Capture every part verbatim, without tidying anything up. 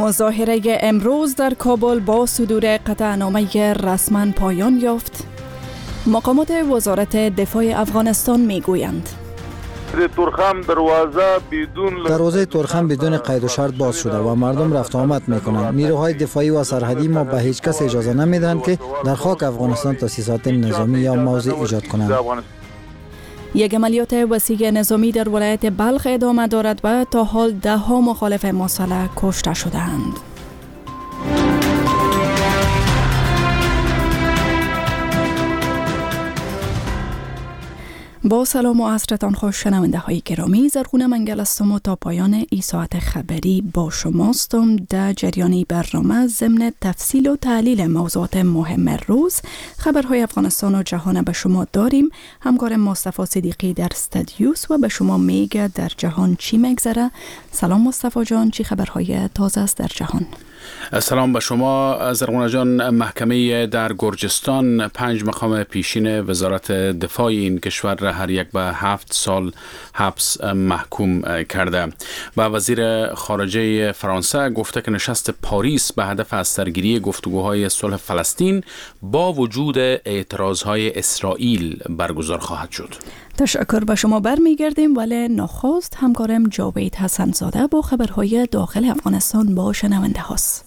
مظاهره امروز در کابل با صدور قطعنامه رسما پایان یافت. مقامات وزارت دفاع افغانستان میگویند ترخم دروازه بدون دروازه ترخم بدون قید و شرط باز شده و مردم رفت آمد میکنند. نیروهای دفاعی و سرحدی ما به هیچ کس اجازه نمیدن که در خاک افغانستان تاسیسات نظامی یا موضع ایجاد کنند. یک عملیات وسیع نظامی در ولایت بلخ ادامه دارد و تا حال ده ها مخالف مسلح کشته شدند. با سلام و عصرتان خوش شنونده های گرامی، زرغونه منگل هستم و تا پایان این ساعت خبری با شماستم. در جریان برنامه ضمن تفصیل و تحلیل موضوعات مهم روز خبرهای افغانستان و جهان به شما داریم. همکار مصطفی صدیقی در استودیوس و به شما میگه در جهان چی میگذره. سلام مصطفی جان، چی خبرهای تازه است در جهان؟ سلام به شما زرغونه جان. محکمه در گرجستان پنج مقام پیشین وزارت دفاع این کشور را هر یک به هفت سال حبس محکوم کرده و وزیر خارجه فرانسه گفته که نشست پاریس به هدف از سرگیری گفتگوهای صلح فلسطین با وجود اعتراضهای اسرائیل برگزار خواهد شد. تشکر به شما برمیگردیم، ولی نخست همکارم جاوید حسن زاده با خبرهای داخل افغانستان با شنونده هاست.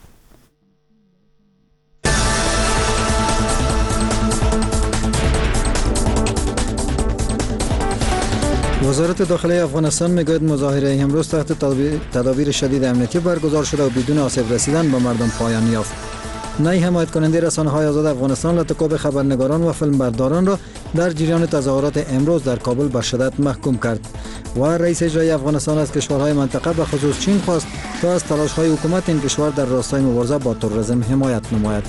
وزارت داخلی افغانستان میگوید مظاهره امروز تحت تدابیر شدید امنیتی برگزار شده و بدون آسیب رسیدن به مردم پایان یافت. نای حمایت کننده رسانه‌های آزاد افغانستان لطکوب خبرنگاران و فیلمبرداران را در جریان تظاهرات امروز در کابل به شدت محکوم کرد و رئیس اجرایی افغانستان از کشورهای منطقه به خصوص چین خواست تا از تلاش‌های حکومت این کشور در راستای مبارزه با تروریسم حمایت نماید.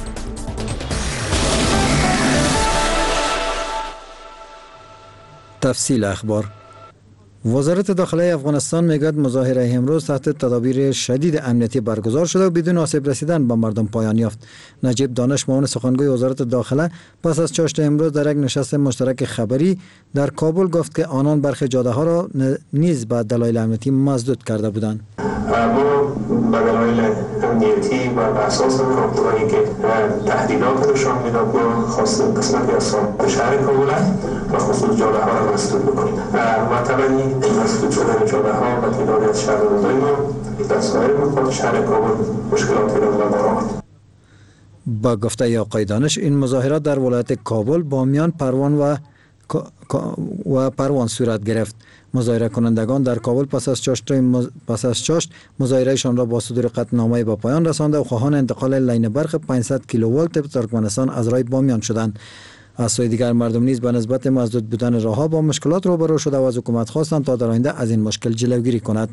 تفصیل اخبار. وزارت داخلی افغانستان میگوید مظاهره امروز تحت تدابیر شدید امنیتی برگزار شده و بدون آسیب رسیدن به مردم پایان یافت. نجیب دانش، معاون سخنگوی وزارت داخله، پس از چاشت امروز در یک نشست مشترک خبری در کابل گفت که آنان برخی جاده ها را نیز به دلایل امنیتی مسدود کرده بودند. ما به دلایل امنیتی و بر اساس راهبردی که تهدیدات نشان میداد ما خواستیم قسمتی از شهر کابل و خصوص جاده ها را مسدود بکنیم و طبعا مسدود شدن جاده ها و تعدادی از شهروندان ما در سایر نقاط شهر کابل مشکلاتی را به بار آورد. با گفته آقای دانش این مظاهرات در ولایت کابل، بامیان، پروان و و پروان صورت گرفت. مظاهره کنندگان در کابل پس از چاشت مز... پس از چاشت مظاهرهشان را با صدور قطعنامه به پایان رسانده و خواهان انتقال لاین برق پانصد کیلوولت به ترکمنستان از راه بامیان شدند. از سوی دیگر مردم نیز به نسبت مسدود بودن راهها با مشکلات روبرو شده و از حکومت خواستند تا در آینده از این مشکل جلوگیری کند.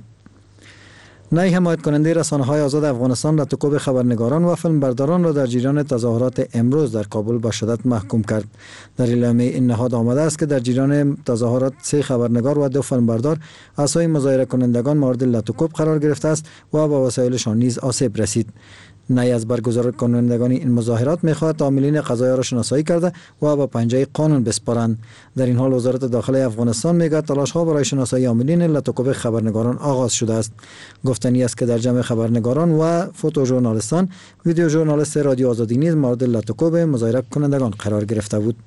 نای حمایت کننده رسانه‌های آزاد افغانستان لطکوب خبرنگاران و فیلمبرداران را در جریان تظاهرات امروز در کابل به شدت محکوم کرد. در اعلامیه این نهاد آمده است که در جریان تظاهرات سه خبرنگار و دو فیلمبردار از سوی مظاهره کنندگان مورد لطکوب قرار گرفته است و به وسایلشان نیز آسیب رسید. نای از برگزار کنندگان این مظاهرات می‌خواهد عاملین قضایی را شناسایی کرده و به پنجه قانون بسپارند. در این حال وزارت داخلی افغانستان میگوید تلاش‌ها برای شناسایی عاملین لطکوب خبرنگاران آغاز شده است. گفتنی است که در جمع خبرنگاران و فوتو ژورنالیستان، ویدیو ژورنالیست رادیو آزادی نیز مورد لطکوب مظاهره کنندگان قرار گرفته بود.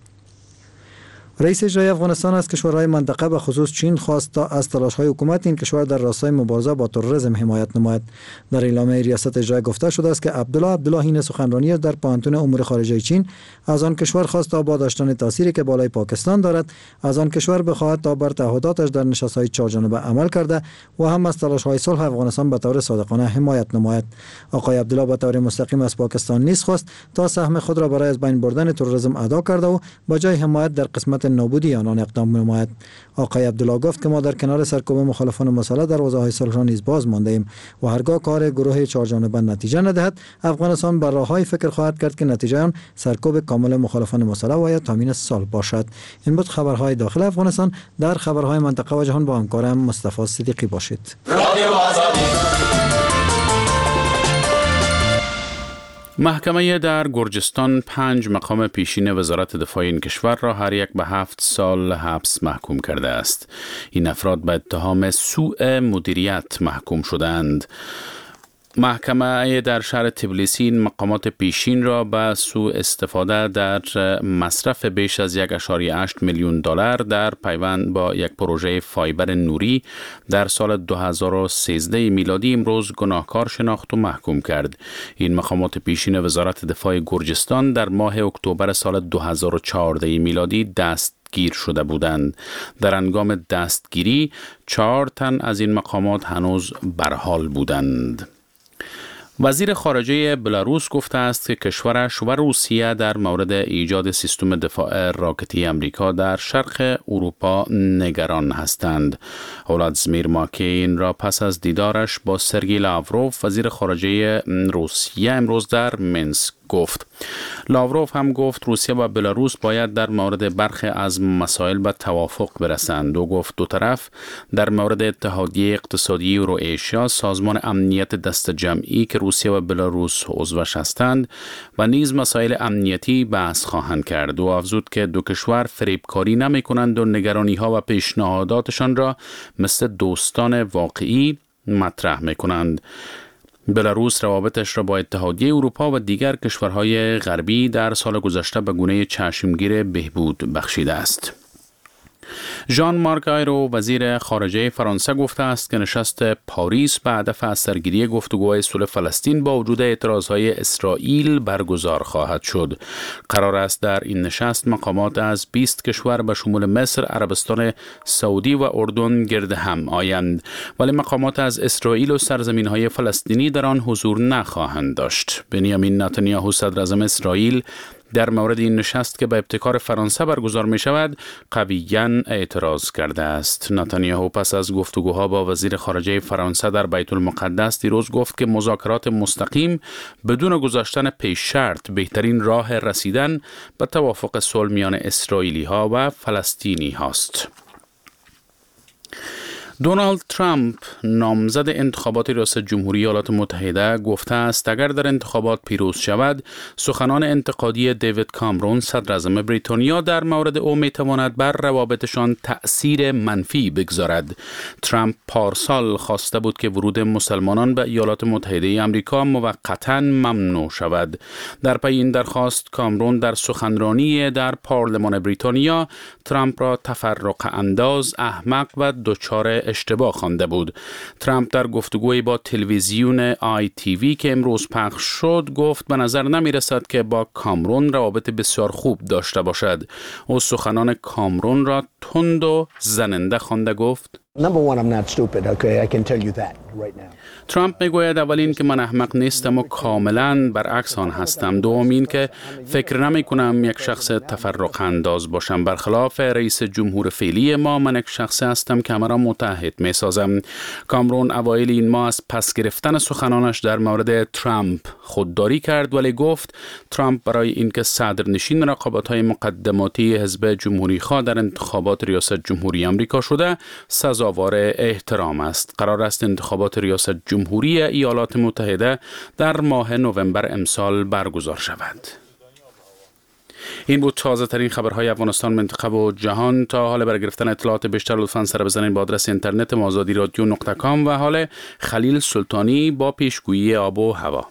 رئیس اجرایی افغانستان از کشورهای منطقه به خصوص چین خواست تا از تلاش‌های حکومت این کشور در راستای مبارزه با تروریسم حمایت نماید. در اعلامیه ریاست اجرایی گفته شده است که عبدالله عبداللهی سخنرانی در پانتون امور خارجه چین از آن کشور خواست تا با داشتن تأثیری که بالای پاکستان دارد از آن کشور بخواهد تا بر تعهداتش در نشست‌های چهارجانبه عمل کرده و هم از تلاش‌های صلح افغانستان به طور صادقانه حمایت نماید. آقای عبدالله به طور مستقیم از پاکستان نیز خواست تا سهم خود را برای از بین بردن تروریسم ادا کرده و با جای حمایت در قسمت نابودی آنان اقدام نماید. آقای عبدالله گفت که ما در کنار سرکوب مخالفان مسلح دروازه‌های صلح را نیز باز مانده ایم و هرگاه کار گروه چهارجانبه نتیجه ندهد افغانستان بر راه‌های فکر خواهد کرد که نتیجه آن سرکوب کامل مخالفان مسلح و یا تامین صلح باشد. این بود خبرهای داخل افغانستان. در خبرهای منطقه و جهان با همکارم مصطفی صدیقی باشید. محکمه در گرجستان پنج مقام پیشین وزارت دفاع این کشور را هر یک به هفت سال حبس محکوم کرده است. این افراد به اتهام سوء مدیریت محکوم شدند. محکمه در شهر تبلیسی مقامات پیشین را به سوء استفاده در مصرف بیش از یک ممیز هشت میلیون دلار در پیوند با یک پروژه فایبر نوری در سال دو هزار و سیزده میلادی امروز گناهکار شناخت و محکوم کرد. این مقامات پیشین وزارت دفاع گرجستان در ماه اکتبر سال دو هزار و چهارده میلادی دست گیر شده بودند. در هنگام دستگیری چهار تن از این مقامات هنوز برحال بودند. وزیر خارجه بلاروس گفته است که کشورش و روسیه در مورد ایجاد سیستم دفاع راکتی امریکا در شرق اروپا نگران هستند. ولادیمیر ماکرون را پس از دیدارش با سرگئی لاوروف وزیر خارجه روسیه امروز در منسک گفت. لاوروف هم گفت روسیه و بلاروس باید در مورد برخی از مسائل به توافق برسند و گفت دو طرف در مورد اتحادیه اقتصادی اوراسیا، سازمان امنیت دست جمعی که روسیه و بلاروس عضوش هستند و نیز مسائل امنیتی بحث خواهند کرد و افزود که دو کشور فریبکاری نمی کنند و نگرانی ها و پیشنهاداتشان را مثل دوستان واقعی مطرح می کنند. بلاروس روابطش را با اتحادیه اروپا و دیگر کشورهای غربی در سال گذشته به گونه چشمگیر بهبود بخشیده است. ژان مارک آیرو وزیر خارجه فرانسه گفته است که نشست پاریس به هدف از سرگیری گفتگوهای صلح فلسطین با وجود اعتراضهای اسرائیل برگزار خواهد شد. قرار است در این نشست مقامات از بیست کشور به شمول مصر، عربستان سعودی و اردن گرد هم آیند، ولی مقامات از اسرائیل و سرزمین‌های فلسطینی در آن حضور نخواهند داشت. بنیامین نتانیاهو صدر اعظم اسرائیل در مورد این نشست که به ابتکار فرانسه برگزار می شود قویاً اعتراض کرده است. نتانیاهو پس از گفتگوها با وزیر خارجه فرانسه در بیت المقدس دیروز گفت که مذاکرات مستقیم بدون گذاشتن پیش شرط بهترین راه رسیدن به توافق صلح میان اسرائیلی ها و فلسطینی هاست. دونالد ترامپ نامزد انتخابات ریاست جمهوری ایالات متحده گفته است اگر در انتخابات پیروز شود سخنان انتقادی دیوید کامرون صدر اعظم بریتانیا در مورد او میتواند بر روابطشان تأثیر منفی بگذارد. ترامپ پارسال خواسته بود که ورود مسلمانان به ایالات متحده آمریکا موقتاً ممنوع شود. در پی این درخواست کامرون در سخنرانی در پارلمان بریتانیا ترامپ را تفرقه انداز، احمق و دچار اشتباه خوانده بود. ترامپ در گفتگوی با تلویزیون آی تی وی که امروز پخش شد گفت به نظر نمی رسد که با کامرون روابط بسیار خوب داشته باشد. او سخنان کامرون را تند و زننده خوانده گفت Number one, I'm not stupid, okay? I can tell you that right now. ترامپ میگوید اولین که من احمق نیستم و کاملا برعکس آن هستم. دومین که فکر نمی کنم یک شخص تفرق انداز باشم. برخلاف رئیس جمهور فعلی ما من یک شخص هستم که همه را متحد می سازم. کامرون اوایل این ماه از پس گرفتن سخنانش در مورد ترامپ خودداری کرد ولی گفت ترامپ برای اینکه صدرنشین رقابت‌های مقدماتی حزب جمهوری خواه در انتخابات ریاست جمهوری آمریکا شده سزاوار احترام است. قرار است انتخابات ریاست جمهوری ایالات متحده در ماه نوامبر امسال برگزار شود. این بود تازه ترین خبرهای افغانستان، منطقه و جهان. تا حال برای گرفتن اطلاعات بیشتر لطفاً سر بزنید با آدرس اینترنت ما آزادی رادیو نقطه کام و حال خلیل سلطانی با پیشگویی آب و هوا.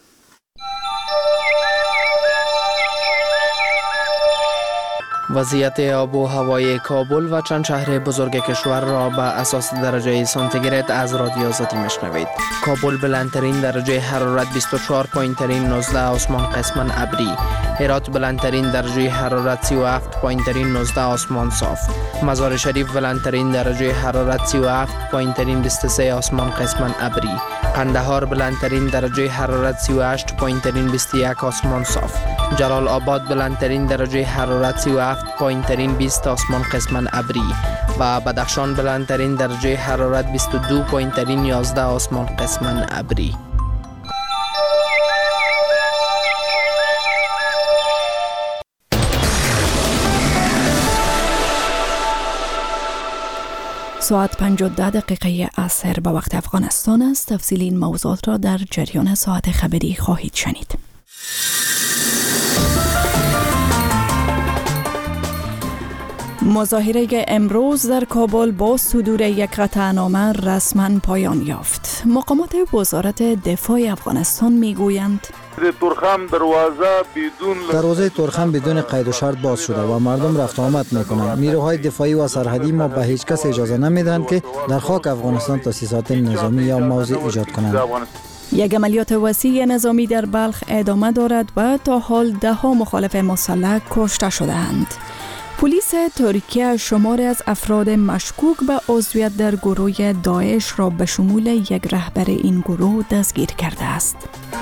وضعیت آب و هوای کابل و چند شهر بزرگ کشور را به اساس درجه سانتیگراد از رادیو آزادی میشنوید. کابل بلندترین درجه حرارت بیست و چهار پایین ترین نوزده آسمان قسماً ابری. هرات بلندترین درجه حرارت سی و هفت پایین ترین نوزده آسمان صاف. مزار شریف بلندترین درجه حرارت سی و هفت پایین ترین بیست و سه آسمان قسماً ابری. قندهار بلندترین درجه حرارت سی و هشت پایین ترین بیست و یک آسمان صاف. جلال آباد بلندترین درجه حرارت سی و هفت پایین ترین بیست آسمان قسماً ابری و بدخشان بلندترین درجه حرارت بیست و دو پایین ترین یازده آسمان قسماً ابری. ساعت پنج و ده دقیقه عصر به وقت افغانستان است. تفصیل این موضوعات را در جریان ساعت خبری خواهید شنید. مظاهره امروز در کابل با صدور یک قطعنامه رسما پایان یافت. مقامات وزارت دفاع افغانستان میگویند ترخم دروازه بدون دروازه ترخم بدون قید و شرط باز شده و مردم رفت آمد میکنند. نیروهای دفاعی و سرحدی ما به هیچ کس اجازه نمیدن که در خاک افغانستان تاسیسات نظامی یا موضع ایجاد کنند. یک عملیات وسیع نظامی در بلخ ادامه دارد و تا حال ده ها مخالف مسلح کشته شده‌اند. پلیس ترکیه شماری از افراد مشکوک به عضویت در گروه داعش را به شمول یک رهبر این گروه دستگیر کرده است.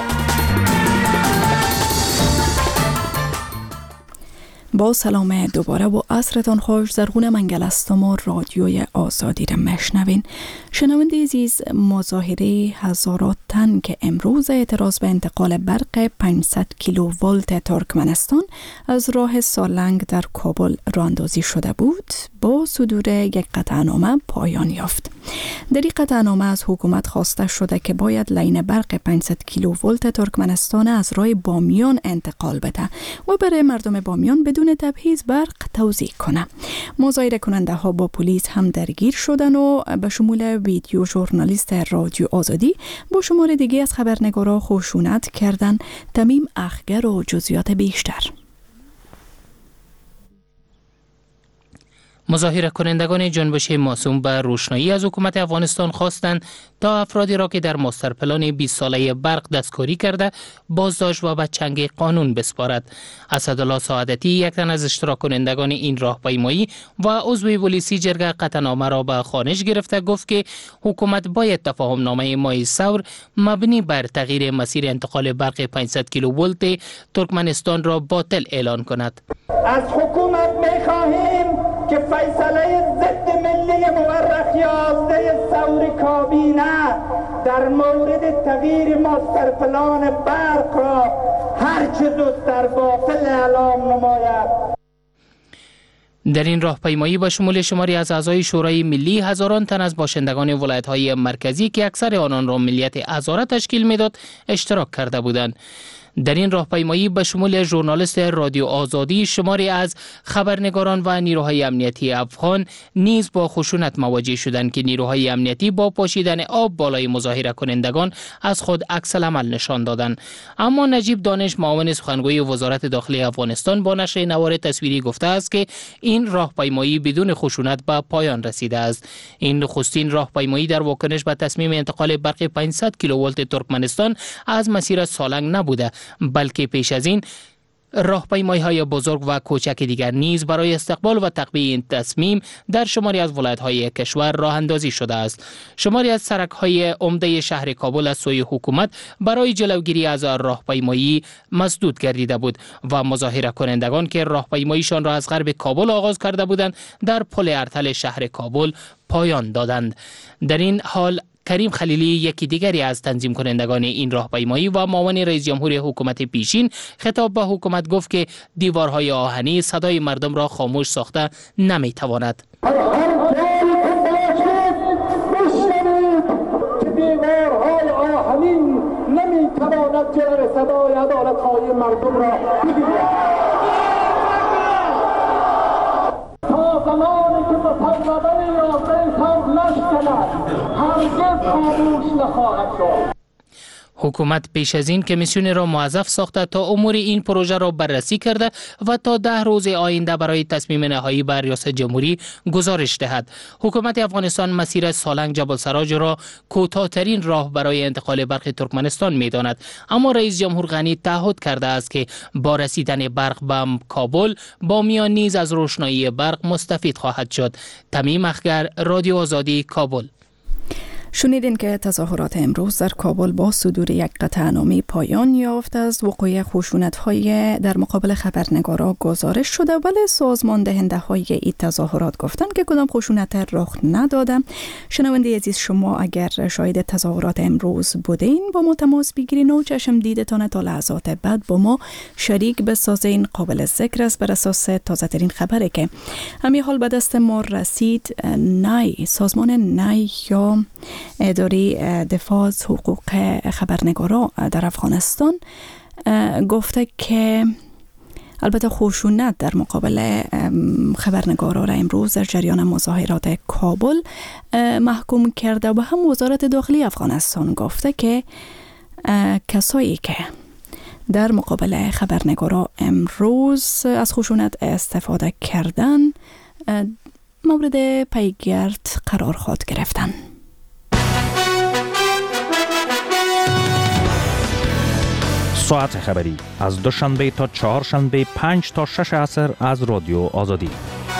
با سلام دوباره و عصرتان خوش. زرغون منگل هستم و رادیوی آزادی را میشنوین. شنونده عزیز، مظاهره هزارات تن که امروز اعتراض به انتقال برق پانصد کیلوولت ترکمنستان از راه سالنگ در کابل راه اندازی شده بود با صدور یک قطعنامه پایان یافت. در این قطعنامه از حکومت خواسته شده که باید لاین برق پانصد کیلوولت ترکمنستان از راه بامیان انتقال بده و برای مردم بامیان بدون تبعیض برق توزیع کنه. مظاهره کننده ها با پلیس هم درگیر شدن و به شمول ویدیو ژورنالیست رادیو آزادی با شمار دیگه از خبرنگارا خشونت کردن. تمیم اخگر و جزئیات بیشتر. مظاهره کنندگان جنبش معصوم به روشنایی از حکومت افغانستان خواستند تا افرادی را که در ماستر پلان بیست ساله برق دستکاری کرده بازداشت و به چنگ قانون بسپارد. اسدالله سعادتی، یک تن از اشتراک کنندگان این راهپیمایی و عضو پلیسی جرگه قطعنامه را به خوانش گرفته، گفت که حکومت باید تفاهم نامه ماه ثور مبنی بر تغییر مسیر انتقال برق پانصد کیلوولت ترکمنستان را باطل اعلان کند. از حکومت می‌خواهیم که فیصله ضد ملی مورخ یازده ثور کابینه در مورد تغییر ماستر پلان برق را هرچه زودتر باطل اعلام نماید. در این راهپیمایی با شمول شماری از اعضای شورای ملی هزاران تن از باشندگان ولایت‌های مرکزی که اکثر آنان را ملیت هزاره تشکیل میداد اشتراک کرده بودند. در این راهپیمایی به شمول ژورنالیست رادیو آزادی، شماری از خبرنگاران و نیروهای امنیتی افغان نیز با خشونت مواجه شدند که نیروهای امنیتی با پاشیدن آب بالای مظاهره کنندگان از خود عکس العمل نشان دادند. اما نجیب دانش، معاون سخنگوی وزارت داخلی افغانستان، با نشر نوار تصویری گفته است که این راهپیمایی بدون خشونت به پایان رسیده است. این نخستین راهپیمایی در واکنش به تصمیم انتقال برق پانصد کیلوولت ترکمنستان از مسیر سالنگ نبوده، بلکه پیش از این راهپیمایی‌های بزرگ و کوچک دیگر نیز برای استقبال و تقویه این تصمیم در شماری از ولایت‌های کشور راه اندازی شده است. شماری از سرک‌های عمده شهر کابل از سوی حکومت برای جلوگیری از راهپیمایی مسدود گردیده بود و مظاهره کنندگان که راهپیماییشان را از غرب کابل آغاز کرده بودند در پل ارتل شهر کابل پایان دادند. در این حال کریم خلیلی، یکی دیگری از تنظیم کنندگان این راهپیمایی و معاون رئیس جمهور حکومت پیشین، خطاب به حکومت گفت که دیوارهای آهنی صدای مردم را خاموش ساخته نمیتواند. دیوارهای آهنی نمیتواند جلوی صدای عدالت‌های مردم را بگیرد. تا زمانی که به پرونده یازده ثور نشکند هرگز خاموش نخواهد شد. حکومت پیش از این کمیسیون را موظف ساخته تا امور این پروژه را بررسی کرده و تا ده روز آینده برای تصمیم نهایی به ریاست جمهوری گزارش دهد. حکومت افغانستان مسیر سالنگ جبل سراج را کوتاه‌ترین راه برای انتقال برق ترکمنستان می‌داند، اما رئیس جمهور غنی تعهد کرده است که با رسیدن برق به کابل بامیان نیز از روشنایی برق مستفید خواهد شد. تمیم اخگر، رادیو آزادی، کابل. شنیدین که تظاهرات امروز در کابل با صدور یک قطعنامه پایان یافت. از وقوع خشونت‌های در مقابل خبرنگارا گزارش شده، ولی سازمان دهنده های این تظاهرات گفتن که کدام خشونت رخ نداده. شنونده عزیز، شما اگر شاهد تظاهرات امروز بودین با ما تماس بگیرین و چشم دیدتان تا لحظات بعد با ما شریک بسازین. قابل ذکر است بر اساس تازه ترین خبره که همین حال به دست ما رسید. نای سازمان نای یا اداره دفاع از حقوق خبرنگارا در افغانستان گفته که البته خشونت در مقابل خبرنگارا را امروز در جریان مظاهرات کابل محکوم کرده و هم وزارت داخلی افغانستان گفته که کسایی که در مقابل خبرنگارا امروز از خشونت استفاده کردن مورد پیگرد قرار خواهد گرفتن. ساعت خبری از دوشنبه تا چهارشنبه پنج تا شش عصر از رادیو آزادی.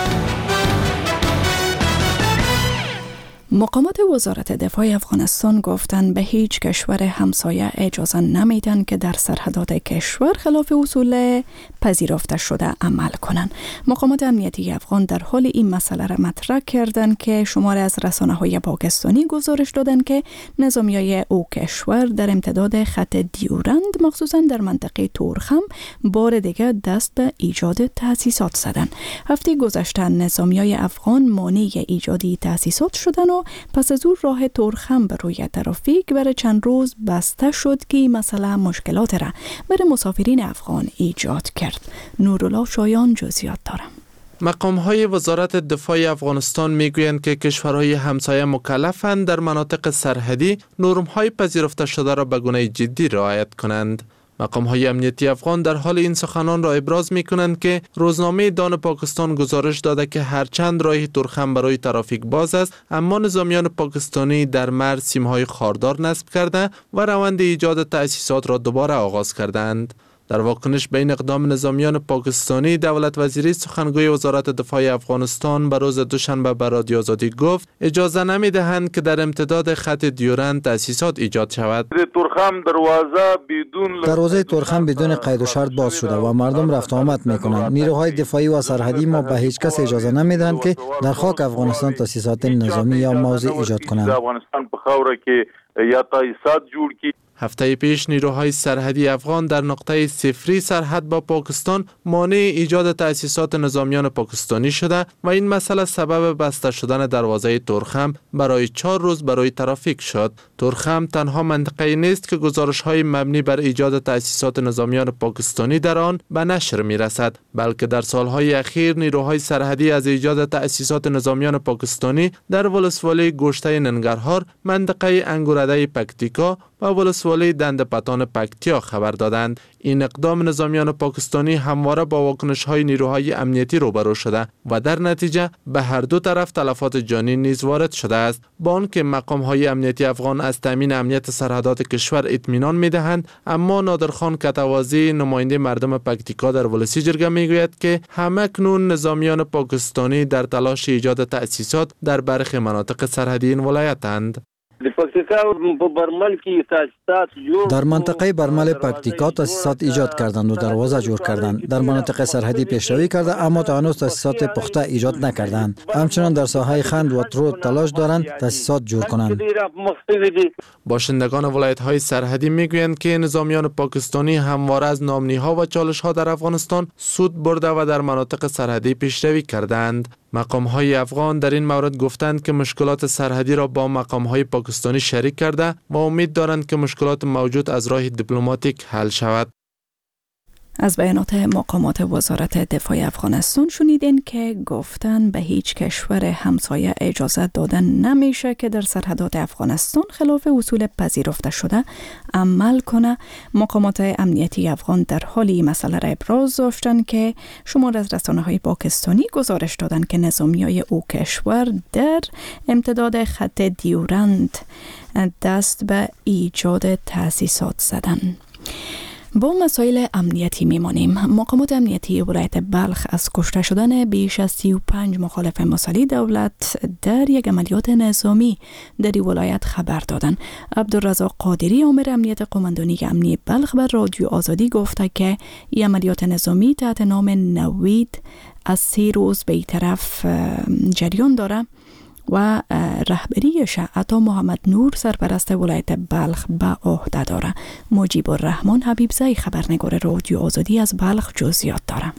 مقامات وزارت دفاع افغانستان گفتند به هیچ کشور همسایه اجازه نمیدن که در سرحدات کشور خلاف اصول پذیرفته شده عمل کنند. مقامات امنیتی افغان در حال این مسئله را مطرح کردند که شماری از رسانه‌های پاکستانی گزارش دادند که نظامیای او کشور در امتداد خط دیورند مخصوصا در منطقه تورخم بار دیگر دست به ایجاد تأسیسات زدند. هفته گذشته نظامیای افغان مانع ایجادی تأسیسات شدند و پس از او راه تورخم به روی ترافیک برای چند روز بسته شد که این مسئله مشکلات را برای مسافرین افغان ایجاد کرد. نورالله شایان جزئیات دارم. مقام‌های وزارت دفاع افغانستان میگویند که کشورهای همسایه مکلفند در مناطق سرحدی نرم‌های پذیرفته شده را به گونه جدی رعایت کنند. مقام‌های امنیتی افغان در حال این سخنان را ابراز می‌کنند که روزنامه دان پاکستان گزارش داده که هرچند راه تورخم برای ترافیک باز است، اما نظامیان پاکستانی در مرز سیم‌های خاردار نصب کرده و روند ایجاد تأسیسات را دوباره آغاز کردند. در واکنش به این اقدام نظامیان پاکستانی، دولت وزیری سخنگوی وزارت دفاع افغانستان به روز دوشنبه به رادیو آزادی گفت اجازه نمی‌دهند که در امتداد خط دیورند تأسیسات ایجاد شود. تورخم دروازه بدون دروازه تورخم بدون قید و شرط باز شده و مردم رفت آمد می‌کنند. نیروهای دفاعی و سرحدی ما به هیچ کس اجازه نمی‌دهند که در خاک افغانستان تأسیسات نظامی یا موضع ایجاد کنند. افغانستان په خاوره کې یا تأسیسات جوړ کړي. هفته پیش نیروهای سرحدی افغان در نقطه صفری سرحد با پاکستان مانع ایجاد تأسیسات نظامیان پاکستانی شده و این مسئله سبب بسته شدن دروازه تورخم برای چهار روز برای ترافیک شد. تورخم تنها منطقه نیست که گزارش‌های مبنی بر ایجاد تأسیسات نظامیان پاکستانی در آن به نشر می‌رسد، بلکه در سالهای اخیر نیروهای سرحدی از ایجاد تأسیسات نظامیان پاکستانی در ولسوالی گوشته ننگرهار، منطقه انگورده پکتیکا و ولسوالی دنده پتان پکتیا خبر دادند. این اقدام نظامیان پاکستانی همواره با واکنش‌های نیروهای امنیتی روبرو شده و در نتیجه به هر دو طرف تلفات جانی نیز وارد شده است. با آنکه مقام‌های امنیتی افغان از تامین امنیت سرحدات کشور اطمینان می‌دهند، اما نادرخان کتوازی نماینده مردم پکتیکا در ولسی جرگه می‌گوید که همکنون نظامیان پاکستانی در تلاش ایجاد تأسیسات در برخی مناطق سرحدی این ولایتند. در منطقه برمل پکتیکا تأسیسات ایجاد کردند و دروازه جور کردند. در مناطق سرحدی پیشروی کرده اما تا هنوز تأسیسات پخته ایجاد نکردند. همچنان در ساحه خند و ترود تلاش دارند تأسیسات جور کنند. باشندگان ولایت‌های سرحدی میگویند که نظامیان پاکستانی همواره از نامنی‌ها و چالش‌ها در افغانستان سود برده و در مناطق سرحدی پیشروی کردند. مقام‌های افغان در این مورد گفتند که مشکلات سرحدی را با مقام‌های پاکستانی شریک کرده و امید دارند که مشکلات موجود از راه دیپلماتیک حل شود. از بیانات مقامات وزارت دفاع افغانستان شنیدین که گفتن به هیچ کشور همسایه اجازه دادن نمیشه که در سرحدات افغانستان خلاف اصول پذیرفته شده عمل کنه. مقامات امنیتی افغان در حال این مسئله را ابراز داشتن که شمار از رسانه‌های پاکستانی گزارش دادن که نظامیای او کشور در امتداد خط دیورند دست به ایجاد تأسیسات زدن. با مسائل امنیتی میمانیم. مقامات امنیتی ولایت بلخ از کشته شدن بیش از سی و پنج مخالف مسئله دولت در یک عملیات نظامی در این ولایت خبر دادند. عبدالرزاق قادری آمر امنیت قماندانی امنی بلخ بر رادیو آزادی گفته که این عملیات نظامی تحت نام نوید از سی روز به این طرف جریان داره و رهبریش عطا محمد نور سرپرست ولایت بلخ به عهده داره. مجیب الرحمن حبیبزی خبرنگار رادیو آزادی از بلخ جزئیات داره.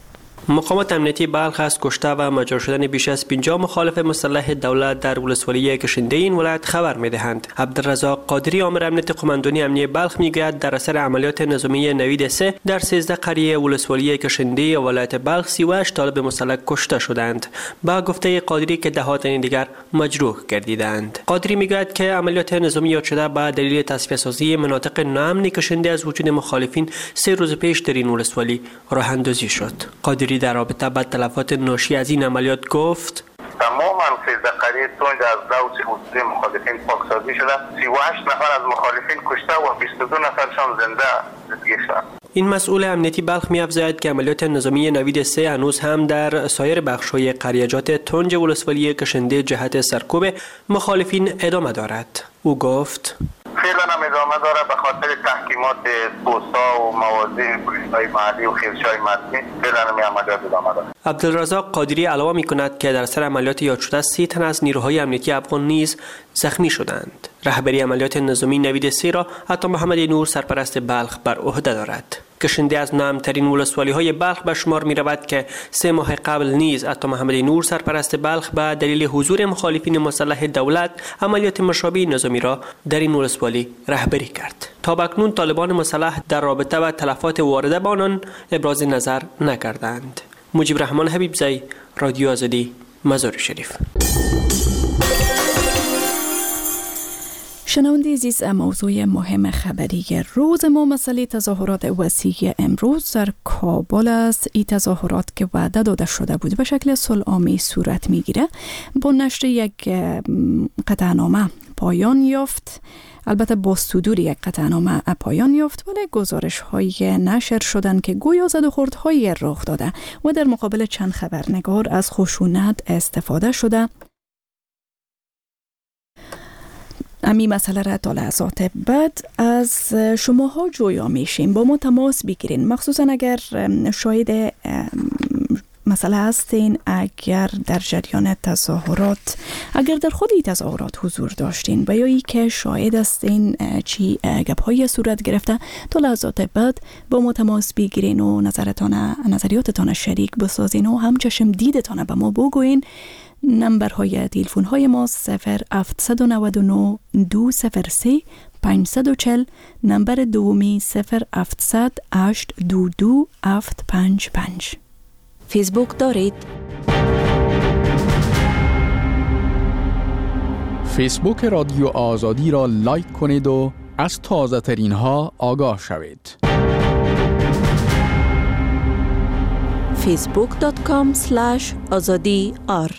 مقامات امنیتی بلخ از کشته و مجروح شدن بیش از پنجاه مخالف مسلح دولت در ولسوالی کشنده این ولایت خبر می‌دهند. عبدالرزاق قادری آمر امنیت قماندانی امنیه بلخ میگوید در اثر عملیات نظامی نوید سه در سیزده قریه ولسوالی کشنده ولایت بلخ سی و هشت طالب مسلح کشته شدند. با گفته قادری که ده ها تن دیگر مجروح گردیدند. قادری میگوید که عملیات نظامی یاد شده با دلیل تصفیه سازی مناطق ناامن کشنده از وجود مخالفین سه روز پیش در این ولسوالی راه اندازی شد. قادری در رابطه با تلفات ناشی از این عملیات گفت: تماما سیزده قریه تنج از داوچ حضور مخالفین پاکسازی شده. سی و هشت نفر از مخالفین کشته و بیست و دو نفرشان زنده دستگیر شدند. این مسئول امنیتی بلخ می‌افزاید که عملیات نظامی نوید سه هنوز هم در سایر بخش‌های قریجات تنج ولسوالی کشنده جهت سرکوب مخالفین ادامه دارد. او گفت: فعلا هم ادامه داره به خاطر تحکیمات پوستا و موازی پلیس‌های محلی و خیلش‌های مدنی. فعلا هم عملیات ادامه داره. عبدالرزاق قادری علاوه می‌کند که در سر عملیات یاد شده سی تن از نیروهای امنیتی افغان نیز زخمی شدند. رهبری عملیات نظامی نوید سه را عطا محمد نور سرپرست بلخ بر عهده دارد. کشنده از نام‌ترین ولسوالی‌های بلخ به شمار می‌رود که سه ماه قبل نیز عطا محمد نور سرپرست بلخ به دلیل حضور مخالفین مسلح دولت عملیات مشابه نظامی را در این ولسوالی رهبری کرد. تا اکنون طالبان مسلح در رابطه با تلفات وارده به آنان ابراز نظر نکردند. مجیب رحمان حبیبزی، رادیو آزادی، مزار شریف. شنونده عزیز، موضوع مهم خبری روز ما مسئله تظاهرات وسیع امروز در کابل است. این تظاهرات که وعده داده شده بود به شکل صلح‌آمیز صورت میگیره با نشر یک قطعنامه پایان یافت. البته با صدور یک قطعنامه پایان یافت، ولی گزارش های نشر شدن که گویا زد و خوردهای رخ داده و در مقابل چند خبرنگار از خشونت استفاده شده. امی مسئله را تا لحظات بعد از شماها جویا میشیم. با ما تماس بگیرین، مخصوصا اگر شاهد مسئله هستین، اگر در جریان تظاهرات، اگر در خود این تظاهرات حضور داشتین و یا ای که شاهد هستین چی گپ‌های صورت گرفته، تا لحظات بعد با ما تماس بگیرین و نظرتان نظریاتتان شریک بسازین و هم چشم دیدتان به ما بگوین. نمبرهای تلفن های ما صفر هفت نه نه دو صفر سه پنج چهار صفر، نمبر دومی صفر هفت صفر هشت دو دو هفت پنج پنج. فیسبوک دارید؟ فیسبوک رادیو آزادی را لایک کنید و از تازه ترین ها آگاه شوید. فیسبوک دات کام اسلش آزادی آر.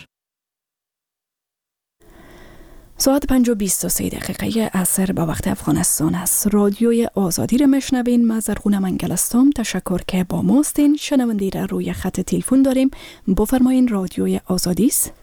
ساعت پنج و بیست و سه دقیقه عصر به وقت افغانستان است. رادیوی آزادی را میشنوین. من زرخونه منگل هستم. تشکر که با ماستین. شنونده را روی خط تلفن داریم. بفرمایین. رادیوی آزادی است.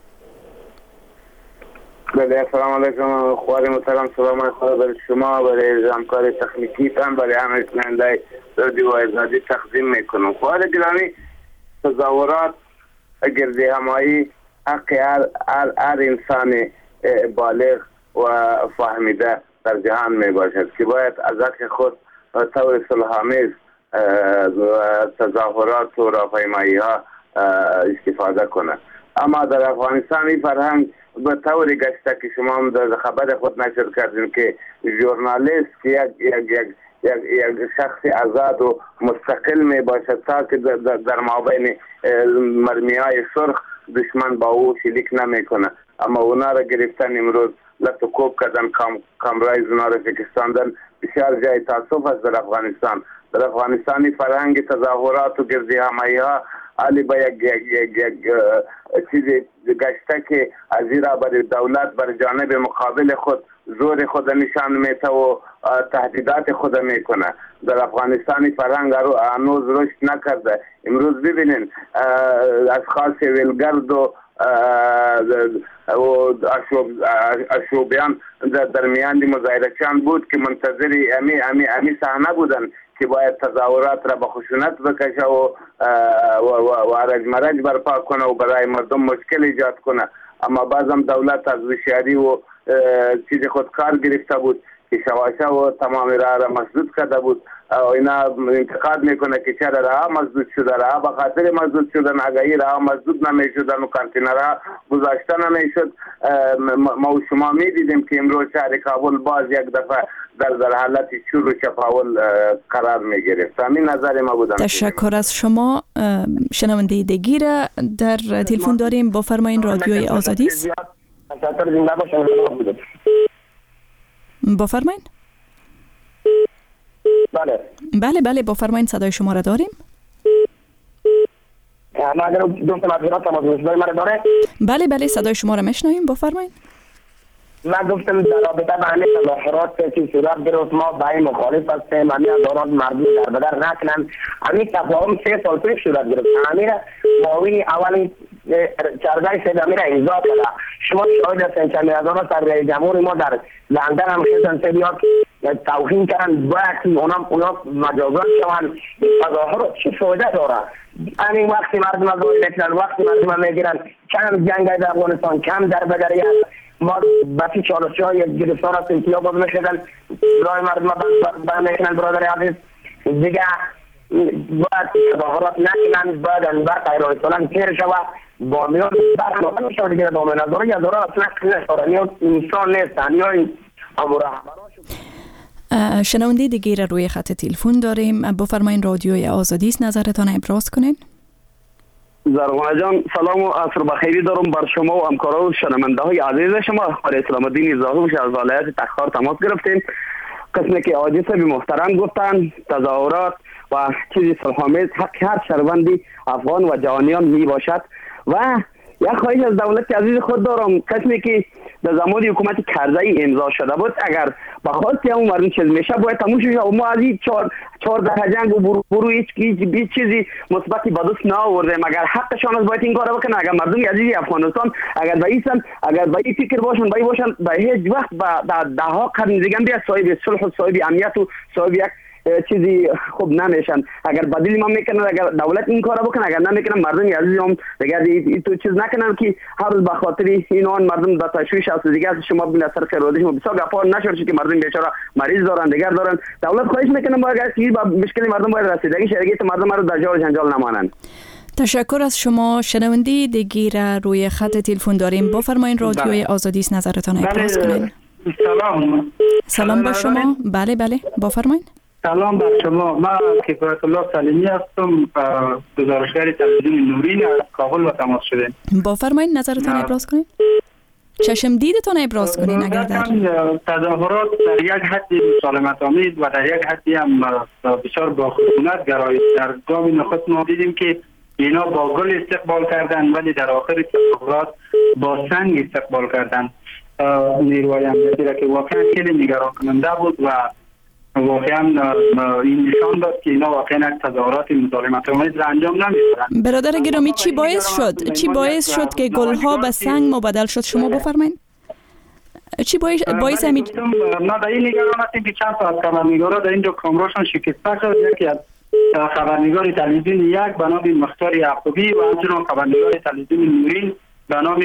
بله، سلام علیکم. خوار محترم، سلام خدا بر شما، برای همکار تکنیکی تان، برای همه شنونده رادیو آزادی تقدیم میکنم. خوار گرامی، تظاهرات گردی همایی حق هر هر انسان بالغ و فهمیده در جهان می باشد که باید از حق خود طور صلح‌آمیز تظاهرات و راهپیمایی ها استفاده کنه. اما در افغانستان این فرهنگ به طوری گشته که شما هم در خبر خود نشر کردین که ژورنالیست که یک یک یک یک یک شخص آزاد و مستقل می باشد تا که در, در مابین مرمی های سرخ دشمن با او شلیک نمی کنه. اما اونا را گرفتن امروز لطو کوب کردن، کام کامرای اونا را شکستاندن. بسیار جای تاسف است در افغانستان. در افغانستانی فرهنگ تظاهرات و گردی همایی ها علی با یک یک یک یک چیزی گشته که از ایرا بر دولت بر جانب مقابل خود زور خود نشان میته و تهدیدات خود میکنه. در افغانستانی فرهنگ هنوز رشد نکرده. امروز ببینین از خاص ولگرد و و اشوبیان در درمیان مظاهرچیان بود که منتظری امی امی امی صحنه بودن که باید تظاهرات را به خشونت بکشه و و ارج مرج برپا کنه و برای مردم مشکل ایجاد کنه. اما بعضم دولت از هوشیاری و چیز خود کار گرفته بود که شواشه و تمام راه را مسدود کرده بود. اینا انتقاد میکنه که چرا راه مسدود شده، راه به خاطر مسدود شدن اگر این راه مسدود نمیشدن و کانتینرها گذاشته نمیشد ما و شما میدیدیم که امروز شهر کابل باز یک دفعه در در حالت شور و چپاول قرار میگرفت. همین نظر ما بود. تشکر از شما. شنونده دیگی را در تلفن داریم، بفرمایید. رادیوی آزادی است. بفرمایید. بله بله بله بفرمایید، صدای شما را داریم. ما اگر دوست معذرت تماس صدای ما را داره؟ بله بله صدای شما را میشنویم، بفرمایید. من گفتم در رابطه با همین تظاهرات که صورت گرفت ما با این مخالف هستیم، همین دوران مردم در بدر نکنن. همین تفاهم سه سال پیش صورت گرفت. همین ماوی اولی چارده سه همین امضا کرد. شما شاهد هستین که میادان سر جمهور ما در لندن هم خیلی سریعات توهین کردن باید اونا اونا مجازات شوند. تظاهرات چه فایده داره؟ همین وقتی مردم از روی میکنن، وقتی مردم میگیرن کم جنگ در افغانستان، کم در بدریت، ما بسی چالشی های گرفتار هستیم که یا باز میشدن رای مردم بند میکنن. برادر عزیز دیگه باید تظاهرات نکنن، باید انبر قیرای سالن تیر شود با میان برنامه میشه دیگه دامن از داره یا داره اصلا نشاره یا انسان نیستن یا این امور شنونده دیگه را روی خط تلفن داریم، بفرمایید. رادیوی آزادی است، نظرتان ابراز کنید. زرغونه جان سلام و عصر بخیری دارم بر شما و همکارا و شنونده های عزیز شما. آقای اسلام الدین زاهوش از ولایت تخار تماس گرفتیم. قسمی که آجی صاحب محترم گفتن تظاهرات و چیزی صلح‌آمیز حق هر شهروندی افغان و جهانیان می باشد و یک خواهش از دولت عزیز خود دارم. قسمی که در زمان حکومت کرزی امضا شده بود اگر با خواست همون مردم چیز میشه باید تموم شد و ما از این چهار چهارده جنگ و برو, برو هیچ هیچ چیزی مثبتی به دست نآوردیم. اگر حقشان است باید این کار بکنن. اگر مردم عزیز افغانستان اگر به ایسن اگر به این فکر باشن به باشن به هیچ وقت به ده ها قرن دیگه بیا صاحب صلح و صاحب امنیت و صاحب یک چیزی خوب نمیشن. اگر بدیل ما میکنن، اگر دولت این کارا بکنه، اگر نمیکنن مردم عزیزم دیگه تو چیز نکنن که هر روز به خاطر این آن مردم در تشویش هست دیگه. شما بین اثر خیرودی شما بسیار گپا نشد که مردم بیچاره مریض دارن دیگر دارن. دولت خواهش میکنه با اگر کی با مشکل مردم باید رسیدگی شرکت مردم رو در جال جنجال نمانن. تشکر از شما. شنونده دیگه روی خط تلفن داریم، بفرمایید. رادیوی آزادی است، نظرتان ابراز کنید. سلام. سلام با شما. بله بله بفرمایید. سلام بر شما. من کفایت الله سلیمی هستم، گزارشگر تلویزیون نورین از کابل و تماس شدیم. بفرمایید نظرتان ابراز کنید. چشم دیدتان ابراز کنید. اگر در تظاهرات در یک حدی مسالمت آمیز و در یک حدی هم بسیار با خشونت گرایش در گام نخست ما دیدیم که اینا با گل استقبال کردن ولی در آخر تظاهرات با سنگ استقبال کردن نیروهای امنیتی را که واقعا خیلی نگران کننده بود و واقعا این نشان داد که اینا واقعا تظاهرات مسالمت آمیز را انجام نمیدن. برادر گرامی چی باعث شد چی باعث شد که گلها به سنگ مبدل شد؟ شما بفرمایید. چی باعث باعث همین ما در این نگران هستیم که چند تا از خبرنگارا در اینجا کامراشون شکسته شد. یکی از خبرنگار تلویزیون یک به نام مختار یعقوبی و همچنین خبرنگار تلویزیون نورین به نام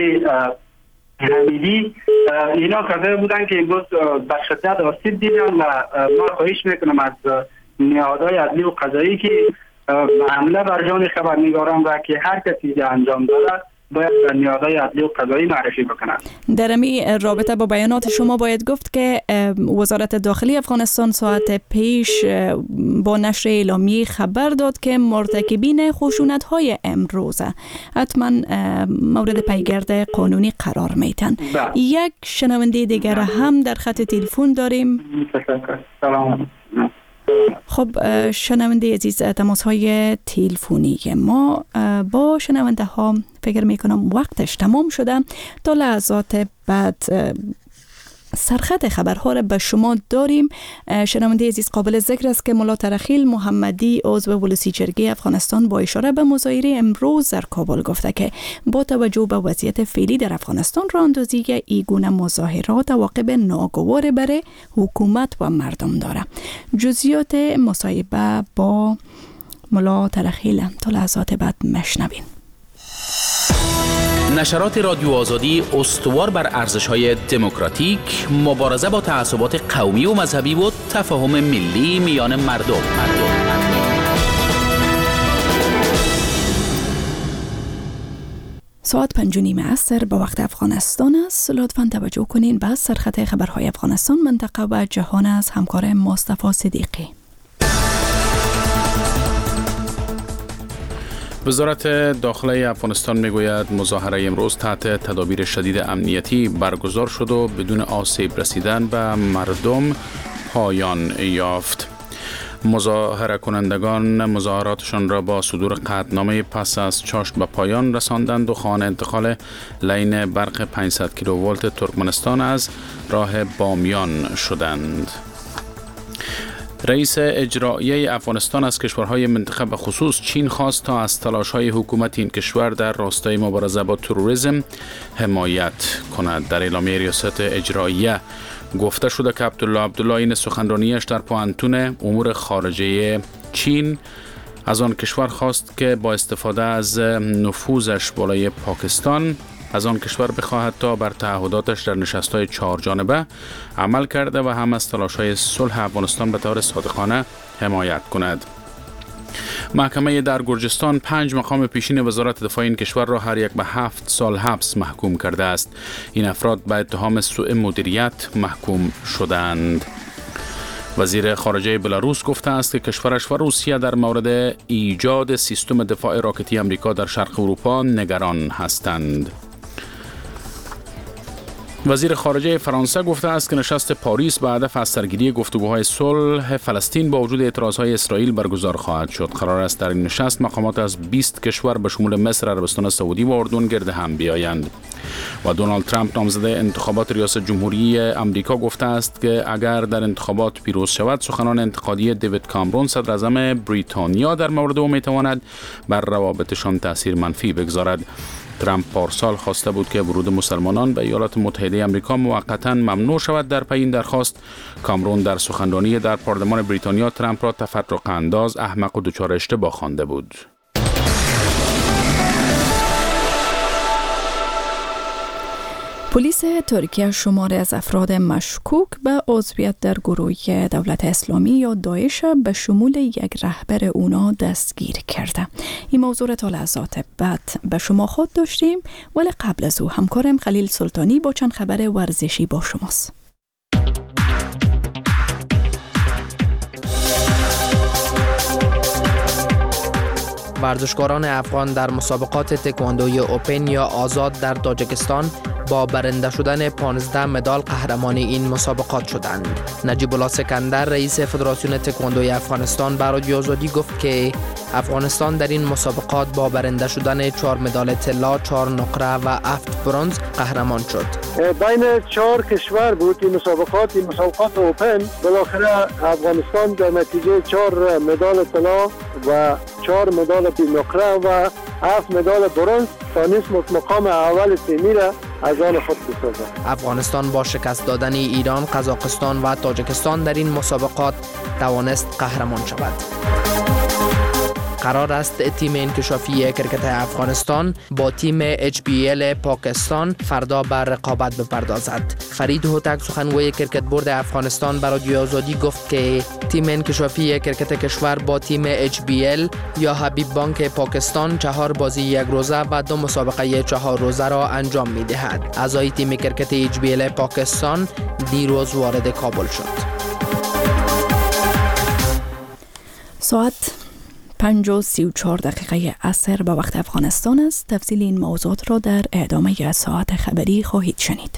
حمیدی، اینا کسایی بودن که امروز به شدت آسیب دیدن و ما خواهش میکنم از نهادهای عدلی و قضایی که حمله بر جان خبرنگاران و که هر کسی انجام داده باید نهادهای عدلی و قضایی معرفی بکنند. در این رابطه با بیانات شما باید گفت که وزارت داخلی افغانستان ساعت پیش با نشر اعلامیه خبر داد که مرتکبین خشونت‌های امروز حتما مورد پیگرد قانونی قرار میتن. یک شنونده دیگر هم در خط تلفن داریم. سلام. خب شنونده عزیز، تماس های تلفنی ما با شنونده ها فکر میکنم وقتش تمام شده. تا لحظات بعد سرخط خبرها را به شما داریم. شنونده عزیز، قابل ذکر است که ملا ترخیل محمدی عضو ولسی جرگه افغانستان با اشاره به مظاهره امروز در کابل گفته که با توجه به وضعیت فعلی در افغانستان راهاندازی این گونه مظاهرات عواقب ناگوار برای حکومت و مردم داره. جزئیات مصاحبه با ملا ترخیل تا لحظات بعد مشنوین. نشرات رادیو آزادی استوار بر ارزش‌های دموکراتیک، مبارزه با تعصبات قومی و مذهبی و تفاهم ملی میان مردم. مردم. ساعت پنج و نیم عصر به وقت افغانستان است. لطفاً توجه کنین به سرخط خبرهای افغانستان، منطقه و جهان از همکار مصطفی صدیقی. وزارت داخله افغانستان میگوید مظاهره امروز تحت تدابیر شدید امنیتی برگزار شد و بدون آسیب رسیدن به مردم پایان یافت. مظاهره کنندگان مظاهراتشان را با صدور قطعنامه پس از چاشت به پایان رساندند و خواهان انتقال لین برق پانصد کیلوولت ترکمنستان از راه بامیان شدند. رئیس اجرایی افغانستان از کشورهای منطقه به خصوص چین خواست تا از تلاش‌های حکومت این کشور در راستای مبارزه با تروریسم حمایت کند. در اعلامیه ریاست اجراییه گفته شده که عبدالله عبدالله این سخنرانیش در پوانتون امور خارجه چین از آن کشور خواست که با استفاده از نفوذش بالای پاکستان از آن کشور بخواهد تا بر تعهداتش در نشست‌های چهار جانبه عمل کرده و هم از تلاش‌های صلح افغانستان به طور صادقانه حمایت کند. محکمه در گرجستان پنج مقام پیشین وزارت دفاع این کشور را هر یک به هفت سال حبس محکوم کرده است. این افراد به اتهام سوء مدیریت محکوم شدند. وزیر خارجه بلاروس گفته است که کشورش و روسیه در مورد ایجاد سیستم دفاع راکتی آمریکا در شرق اروپا نگران هستند. وزیر خارجه فرانسه گفته است که نشست پاریس به هدف از سرگیری گفتگوهای صلح فلسطین با وجود اعتراضهای اسرائیل برگزار خواهد شد. قرار است در این نشست مقامات از بیست کشور به شمول مصر، عربستان سعودی و اردن گرد هم بیایند. و دونالد ترامپ نامزد انتخابات ریاست جمهوری امریکا گفته است که اگر در انتخابات پیروز شود سخنان انتقادی دیوید کامرون صدر اعظم بریتانیا در مورد او میتواند بر روابطشان تاثیر منفی بگذارد. ترامپ پارسال خواسته بود که ورود مسلمانان به ایالات متحده آمریکا موقتا ممنوع شود. در پی این درخواست کامرون در سخنرانی در پارلمان بریتانیا ترامپ را تفرق انداز، احمق و دچار اشتباه خوانده بود. پلیس ترکیه شماری از افراد مشکوک به عضویت در گروه دولت اسلامی یا داعش به شمول یک رهبر اونا دستگیر کرده. این موضوع تا لحظات بعد به شما خود داشتیم، ولی قبل از او همکارم خلیل سلطانی با چند خبر ورزشی با شماست. ورزشکاران افغان در مسابقات تکواندوی اوپن یا آزاد در تاجیکستان با برنده شدن پانزده مدال قهرمان این مسابقات شدند. نجیب الله سکندر رئیس فدراسیون تکواندوی افغانستان به رادیو آزادی گفت که افغانستان در این مسابقات با برنده شدن چهار مدال طلا، چهار نقره و هفت برنز قهرمان شد. بین چهار کشور بود این مسابقات، این مسابقات اوپن. بالاخره افغانستان در نتیجه چهار مدال طلا و چهار مدال نقره و هفت مدال برنز تانست مقام اول تیمی را از آن خود بسازد. افغانستان با شکست دادن ایران، قزاقستان و تاجیکستان در این مسابقات توانست قهرمان شود. قرار است تیم انکشافی کرکت افغانستان با تیم اچ بی ال پاکستان فردا بر رقابت بپردازد. فرید هوتک سخنگوی کرکت بورد افغانستان به رادیو آزادی گفت که تیم انکشافی کرکت کشور با تیم اچ بی ال یا حبیب بانک پاکستان چهار بازی یک روزه و دو مسابقه چهار روزه را انجام می دهد. اعضای تیم کرکت اچ بی ال پاکستان دیروز وارد کابل شد. ساعت پنج و سی و چهار دقیقه عصر به وقت افغانستان است. تفصیل این موضوعات را در ادامه ساعت خبری خواهید شنید.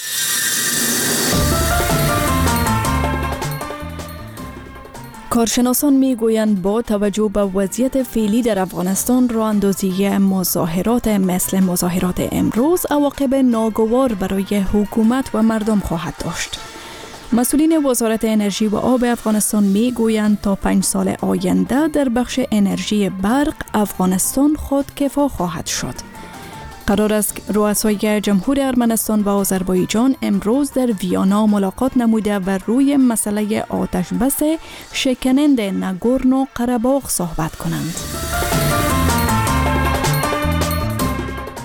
کارشناسان میگویند با توجه به وضعیت فعلی در افغانستان راه اندازی مظاهرات مثل مظاهرات امروز عواقب ناگوار برای حکومت و مردم خواهد داشت. مسئولین وزارت انرژی و آب افغانستان می گویند تا پنج سال آینده در بخش انرژی برق افغانستان خودکفا خواهد شد. قرار است رؤسای جمهور ارمنستان و آذربایجان امروز در ویانا ملاقات نموده و روی مسئله آتش بس شکننده ناگورنو قره‌باغ صحبت کنند.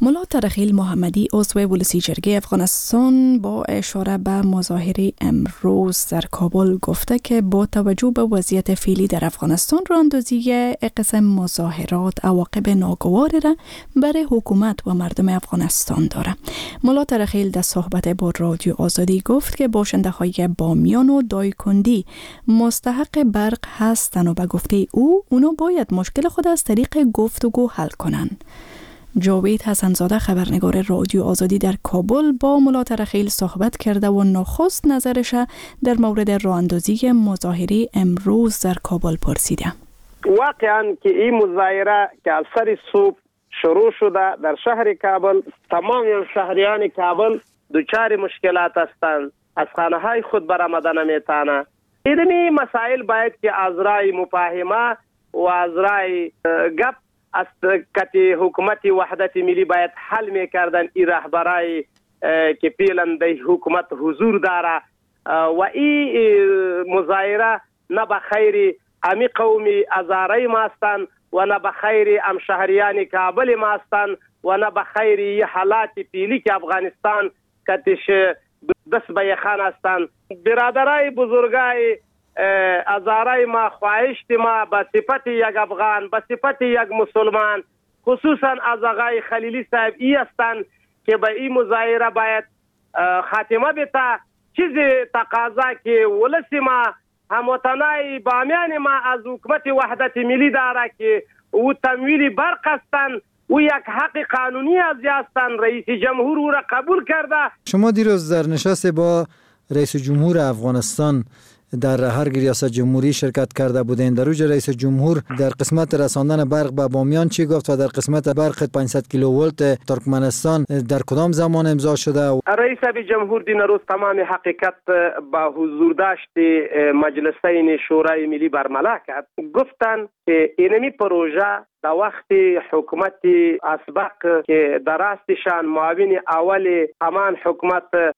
ملا ترخیل محمدی عضو ولسی جرگه افغانستان با اشاره به مظاهره امروز در کابل گفته که با توجه به وضعیت فعلی در افغانستان راندازی قسم مظاهرات عواقب ناگواری را برای حکومت و مردم افغانستان داره. ملا ترخیل در صحبت با رادیو آزادی گفت که باشنده های بامیان و دایکندی مستحق برق هستند و به گفته او اونا باید مشکل خود از طریق گفتگو حل کنند. جاوید حسنزاده خبرنگار رادیو آزادی در کابل با ملا ترخیل صحبت کرده و نخست نظرش در مورد راه‌اندازی مظاهره امروز در کابل پرسیده. واقعا که این مظاهره که از سر صبح شروع شده در شهر کابل، تمام شهریان کابل دچار مشکلات هستند، از خانه های خود برآمده نمیتونه. این مسائل باید که از رای مفاهمه و از رای گپ از کتی حکومت وحدت ملی باید حل میکردن. این رهبرای که پیلن در حکومت حضور داره و این مظاهره نه به خیر امی قومی ازاری ما هستند و نه به خیر ام شهریان کابل ما هستند و نه به خیر این حالات پیلی که افغانستان کتش دست به یخان هستند. برادرای بزرگای ازارای ما خواهشت ما به صفت یک افغان، به صفت یک مسلمان، خصوصا از آقای خلیلی صاحب ای هستند که به این مظاهره باید خاتمه بده. چیز تقاضا که ولسی ما هموطنای بامیان ما از حکومت وحدت ملی داره که او تمویل برق هستند، او یک حق قانونی از هستند. رئیس جمهور او را قبول کرده. شما دیروز در نشست با رئیس جمهور افغانستان در هرگ ریاست جمهوری شرکت کرده بودین. در اوج رئیس جمهور در قسمت رساندن برق به بامیان چی گفت و در قسمت برق پانصد کیلوولت ترکمنستان در کدام زمان امضا شده؟ رئیس جمهور دین روز تمام حقیقت با حضور داشت مجلسین شورای ملی برملا کرد. گفتن که اینمی پروژه در وقت حکومت اسبق که در راستشان معاون اول همان حکومت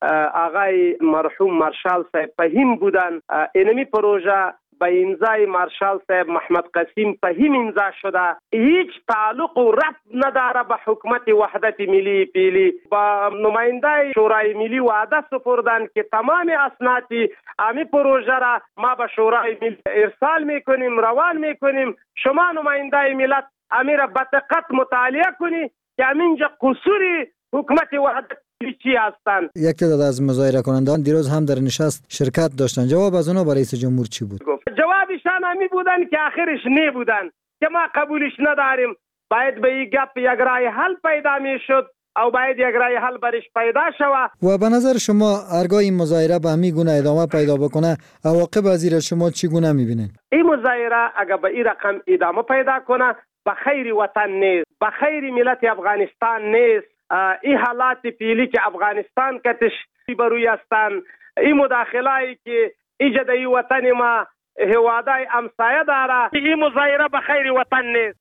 آقای مرحوم مارشال صاحب فهیم بودن، اینمی پروژه با امضای مارشال صاحب محمد قسیم فهیم امضا شده. هیچ تعلق و ربط نداره به حکومت وحدت ملی پیلی. با نماینده شورای ملی وعده سپردن که تمام اسناد امی پروژه را ما به شورای ملی ارسال میکنیم، روان میکنیم. شما نماینده ملت امی را به دقت مطالعه کنی که همینجا قصور حکومت وحدت چی هستند. یک تعداد از مظاهره کنندگان دیروز هم در نشست شرکت داشتن. جواب از اونا برای رئیس جمهور چی بود؟ جوابشان همی بودن که آخرش نه بودن که ما قبولش نداریم. باید به این گپ یک رای حل پیدا می شد او باید یک رای حل برش پیدا شود. و به نظر شما هرگاه این مظاهره به همین گونه ادامه پیدا بکنه عواقب از این شما چگونه میبینید؟ این مظاهره اگر به این رقم ادامه پیدا کنه به خیر وطن نیست، به خیر ملت افغانستان نیست. این حالات پیلی که افغانستان کتش بروی هستند، این مداخله‌ای که ایجاد ای وطن ما هوادای امسایه داره، این مظاهره به خیر وطن نیست.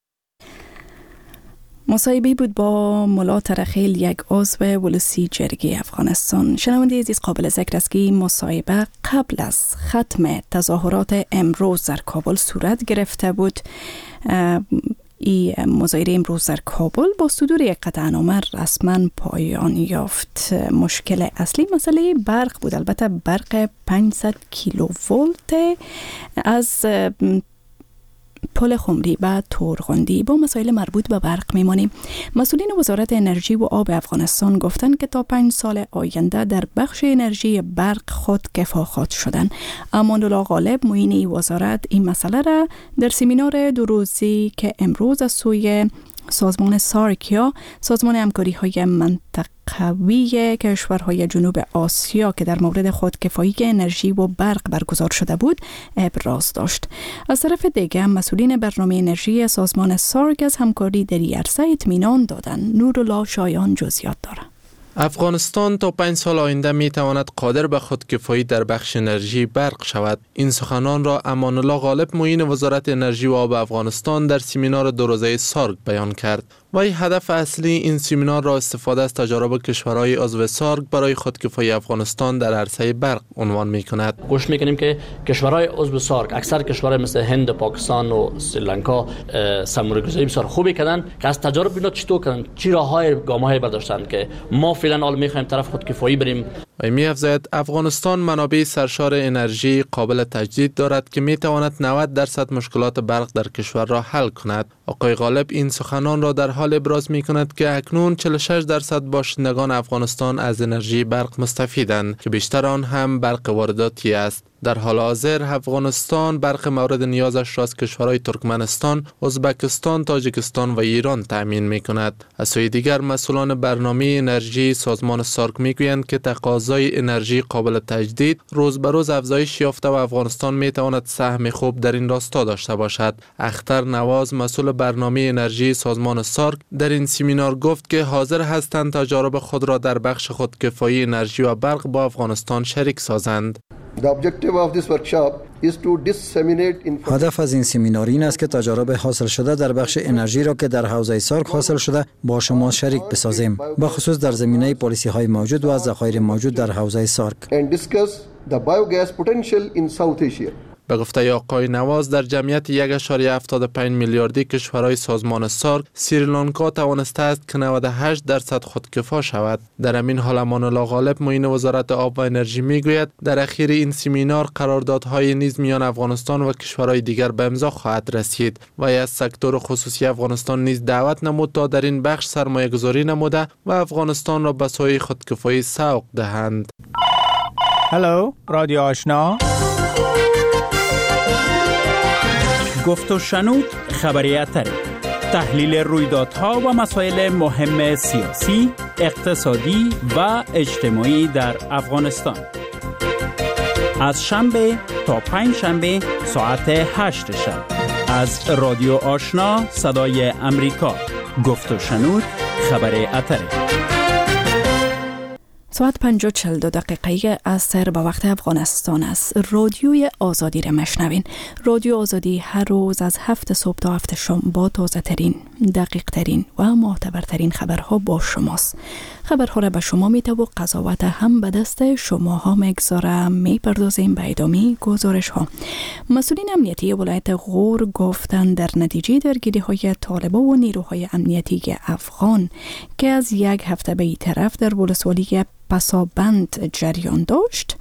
مصاحبه بود با ملا ترخیل، یک عضو ولسی جرگه افغانستان. شنونده عزیز، قابل ذکر است که این مصاحبه قبل از ختم تظاهرات امروز در کابل صورت گرفته بود. این مظاهره امروز در کابل با صدور یک قطعنامه رسما پایان یافت. مشکل اصلی مسئله برق بود، البته برق پانصد کیلوولت از پل خمری و تورغندی. با مسائل مربوط به برق میمانیم. مسئولین وزارت انرژی و آب افغانستان گفتند که تا پنج سال آینده در بخش انرژی برق خود کفاخات شدن. امان‌الله غالب معین این وزارت این مسئله را در سمینار دو روزی که امروز از سوی سازمان سارک یا سازمان همکاری های منطقوی کشورهای جنوب آسیا که در مورد خودکفایی انرژی و برق برگزار شده بود ابراز داشت. از طرف دیگر مسئولین برنامه انرژی سازمان سارک از همکاری در این عرصه اطمینان دادند. نورالله شایان جزئیات دارد. افغانستان تا پنج سال آینده می تواند قادر به خودکفایی در بخش انرژی برق شود. این سخنان را امان الله غالب معین وزارت انرژی و آب افغانستان در سمینار دو روزه سارگ بیان کرد. وی هدف اصلی این سمینار را استفاده از تجارب کشورهای عضو سارگ برای خودکفایی افغانستان در عرصه برق عنوان می کند. گوش می کنیم که کشورهای عضو سارگ، اکثر کشورهای مثل هند، پاکستان و سریلانکا سرمایه‌گذاری بسیار خوبی کردن که از تجارب اینا چطور کردن، چی راههای گام‌های برداشتن که ما فعلا حال می‌خوایم طرف خودکفایی بریم. و می افزاید افغانستان منابع سرشار انرژی قابل تجدید دارد که می تواند نود درصد مشکلات برق در کشور را حل کند. آقای غالب این سخنان را در حال ابراز می کند که اکنون چهل و شش درصد باشندگان افغانستان از انرژی برق مستفیدند که بیشتر آن هم برق وارداتی است. در حال حاضر افغانستان برق مورد نیازش را از کشورهای ترکمنستان، ازبکستان، تاجیکستان و ایران تأمین می کند. از سوی دیگر مسئولان برنامه انرژی سازمان سارک می گویند که تقاضای انرژی قابل تجدید روز به روز افزایش یافته و افغانستان می تواند سهم خوب در این راستا داشته باشد. اختر نواز مسئول برنامه انرژی سازمان سارک در این سمینار گفت که حاضر هستند تجارب خود را در بخش خودکفایی انرژی و برق با افغانستان شریک سازند. هدف از این سمینار این است که تجارب حاصل شده در بخش انرژی را که در حوزه سارک حاصل شده با شما شریک بسازیم، با خصوص در زمینه پالیسی های موجود و از ذخایر موجود در حوزه سارک. به گفته آقای نواز در جمعیت یک و هفتاد و پنج میلیاردی کشورهای سازمان سارک سریلانکا توانسته است که نود و هشت درصد خودکفا شود. در همین حال امان الله غالب معین وزارت آب و انرژی میگوید در اخیر این سمینار قراردادهای نیز میان افغانستان و کشورهای دیگر به امضا خواهد رسید و از سکتور خصوصی افغانستان نیز دعوت نمود تا در این بخش سرمایه گذاری نموده و افغانستان را به سوی خودکفایی سوق دهند. هلو رادیو آشنا، گفت و شنود خبریاتری، تحلیل رویدادها و مسائل مهم سیاسی، اقتصادی و اجتماعی در افغانستان. از شنبه تا پنج شنبه ساعت هشت شب از رادیو آشنا صدای امریکا. گفت و شنود خبریاتری. ساعت پنج و چهل دو دقیقه عصر به وقت افغانستان است. رادیوی آزادی را مشنوین. رادیو آزادی هر روز از هفت صبح تا هفت شام با تازه ترین، دقیق ترین و معتبرترین خبرها با شماست. خبرها را به شما میته و قضاوت هم به دست شماها میگذاره. میپردازیم به ادامه گزارش ها. مسئولین امنیتی ولایت غور گفتند در نتیجه درگیری های طالبان و نیروهای امنیتی افغان که از یک هفته به این طرف در ولسوالی پسابند جریان داشت،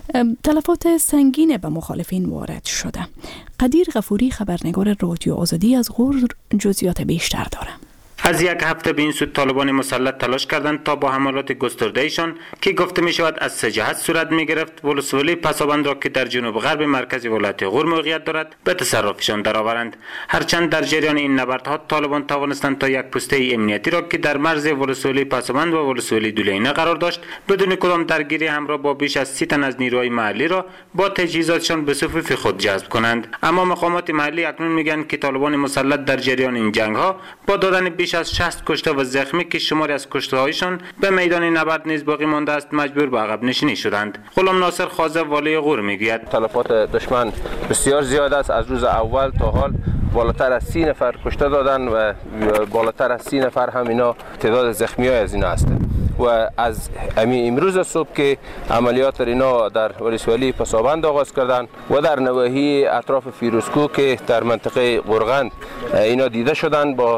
تلفات سنگین به مخالفین وارد شده. قدیر غفوری خبرنگار رادیو آزادی از غور جزئیات بیشتر داره. از یک هفته به این سو طالبان مسلط تلاش کردند تا با حملات گستردهشان که گفته می شود از سه جهت صورت می گرفت ولسوالی پسابند را که در جنوب غرب مرکز ولایت غور موقعیت دارد به تصرفشان درآورند. هرچند در جریان این نبردها طالبان توانستند تا یک پوسته امنیتی را که در مرز ولسوالی پسابند و ولسوالی دولینه قرار داشت بدون کدام درگیری همراه با بیش از سی تن از نیروهای محلی را با تجهیزاتشان به صفوف خود جذب کنند. اما مقامات محلی اکنون میگن که طالبان مسلط در جریان این جنگ ها با دادن بیش از شصت کشته و زخمی که شماری از کشته هایشان به میدان نبرد نیز باقی مانده است مجبور به عقب نشینی شدند. غلام ناصر خازه والی غور میگوید تلفات دشمن بسیار زیاد است. از روز اول تا حال بالاتر از سی نفر کشته دادن و بالاتر از سی نفر هم اینا تعداد زخمی های از اینا هستند. و از امی امروز صبح که عملیات اینا در ولسوالی پسابند آغاز کردند و در نواحی اطراف فیروزکو که در منطقه قرغند اینا دیده شدند با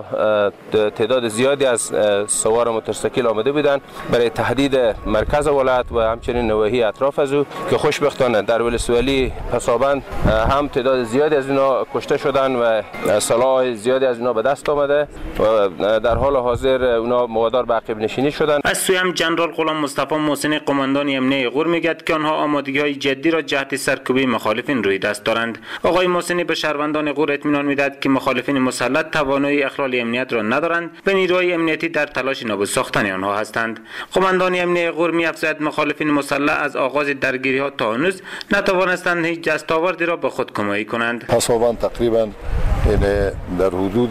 تعداد زیادی از سوار موتورسیکل آمده بودند برای تهدید مرکز ولایت و همچنین نواحی اطراف از او که خوشبختانه در ولسوالی پسابند هم تعداد زیادی از اینا کشته شدند و سلاح زیادی از اینا به دست آمده و در حال حاضر اونا موادار به عقب نشینی شدند. از سوی هم جنرال غلام مصطفی محسنی قماندان امنیتی غور میگوید که آنها آمادگی‌های جدی را جهت سرکوبی مخالفین روی دست دارند. آقای محسنی به شهروندان غور اطمینان میدهد که مخالفین مسلط توانایی اخلال امنیت را ندارند و نیروهای امنیتی در تلاش نابود ساختن آنها هستند. قماندان امنیتی غور می‌افزاید مخالفین مسلح از آغاز درگیری‌ها تا هنوز نتوانستند هیچ دستاوردی را به خود کمایی کنند. پسابند تقریبا این در حدود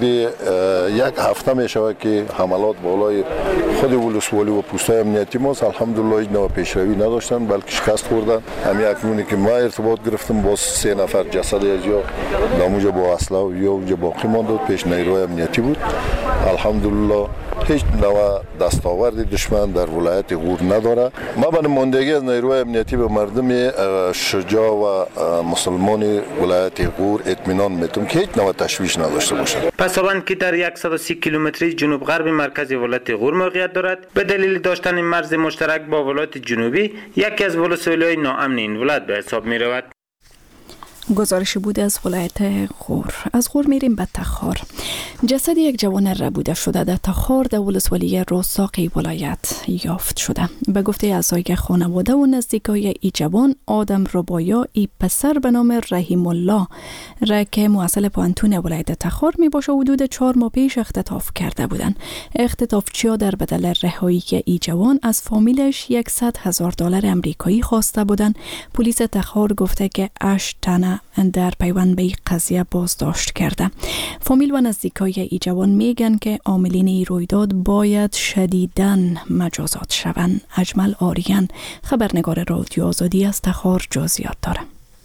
یک هفته می شود که حملات بالای خود ولسوالی و پست‌های امنیتی ما الحمدلله هیچ نوع پیشروی نداشتن، بلکه شکست خوردن. همین اکنونی که ما ارتباط گرفتم با سه نفر جسد از یا ناموجه با اسلحه و یا اونجا باقی مانده پیش نیروی امنیتی بود. الحمدلله هیچ نوع دستاورد دشمن در ولایت غور نداره. ما به نمایندگی از نیروی امنیتی به مردم شجاع و مسلمان ولایت غور اطمینان میتونم که هیچ نوع تشویش نداشته باشند. پسابند که در صد و سی کیلومتری جنوب غرب مرکز ولایت غور موقعیت دارد، به دلیل داشتن مرز مشترک با ولایت جنوبی یکی از ولسوالی‌های ناامن این ولایت به حساب می رود. گزارشی بود از ولایت غور. از غور میریم به تخار. جسد یک جوان ربوده شده در تخار در ولسوالی روساقی ولایت یافت شده. به گفته اعضای خانواده و نزدیکای ای جوان، آدم ربایا ای پسر به نام رحیم الله را که محصل پانتون ولایت تخار می باشه حدود چهار ماه پیش اختطاف کرده بودند. اختطافچی‌ها در بدل رهایی ای جوان از فامیلش صد هزار دلار امریکایی خواسته بودند. پلیس تخار گفته که هشت تنه در پیوند به این قضیه بازداشت کرده. فامیل و نزدیکای ای جوان میگن که عاملین این رویداد باید شدیداً مجازات شوند. اجمل آریان، خبرنگار رادیو آزادی از تخار، جزئیات داره.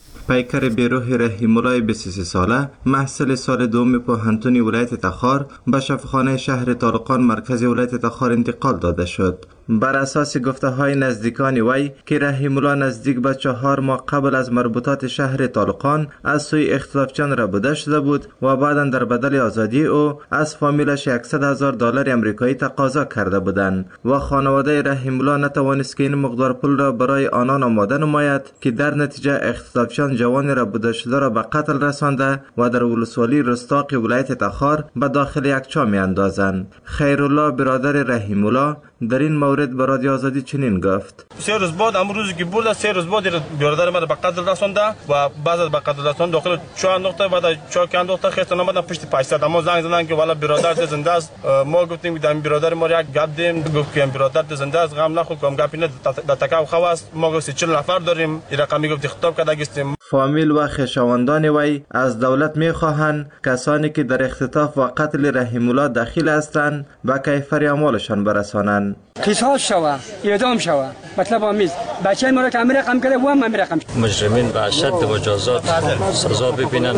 پیکر بیروح رحیم الله بیست و سه ساله محصل سال دوم پوهنتون ولایت تخار به شفاخانه شهر طالقان مرکز ولایت تخار انتقال داده شد. بر اساس گفته های نزدیکان وی که رحیم الله نزدیک به چهار ماه قبل از مربوطات شهر طالقان از سوی اختطافچیان ربوده شده بود و بعدا در بدل آزادی او از فامیلش صد هزار دلار امریکایی تقاضا کرده بودند و خانواده رحیم الله نتوانست که این مقدار پول را برای آنان آماده نماید که در نتیجه اختطافچیان جوان ربوده شده را به قتل رسانده و در ولسوالی رستاق ولایت تخار به داخل یک چاه میاندازند. خیرالله برادر رحیم الله در این مورد به رادیو آزادی چنین گفت: سه روز بعد امروز که برد سه روز بعد برادر ما به قتل رسانده و بعد از به قتل رساندن داخل چاه انداخته. بعد چاه که انداخته خستن آمدن پشت پایصد اما زنگ زدن که والا برادر زنده است. ما گفتیم که برادر ما یک گپ دیم، گفت که برادر زنده است، غم نخور، کم گپی نه در تکاو خواست. ما گفتیم چهل نفر داریم، این رقمی گفت خطاب کرده گستیم. فامیل و خویشاوندان وی از دولت میخواهند کسانی که در اختطاف و قتل رحیم الله دخیل هستند به کیفر اعمالشان برسانند. قصاص شوه، اعدام شوه. مطلب آمیز بچه ما را که رقم کرده و هم رقم. مجرمین به اشد مجازات سزا ببینند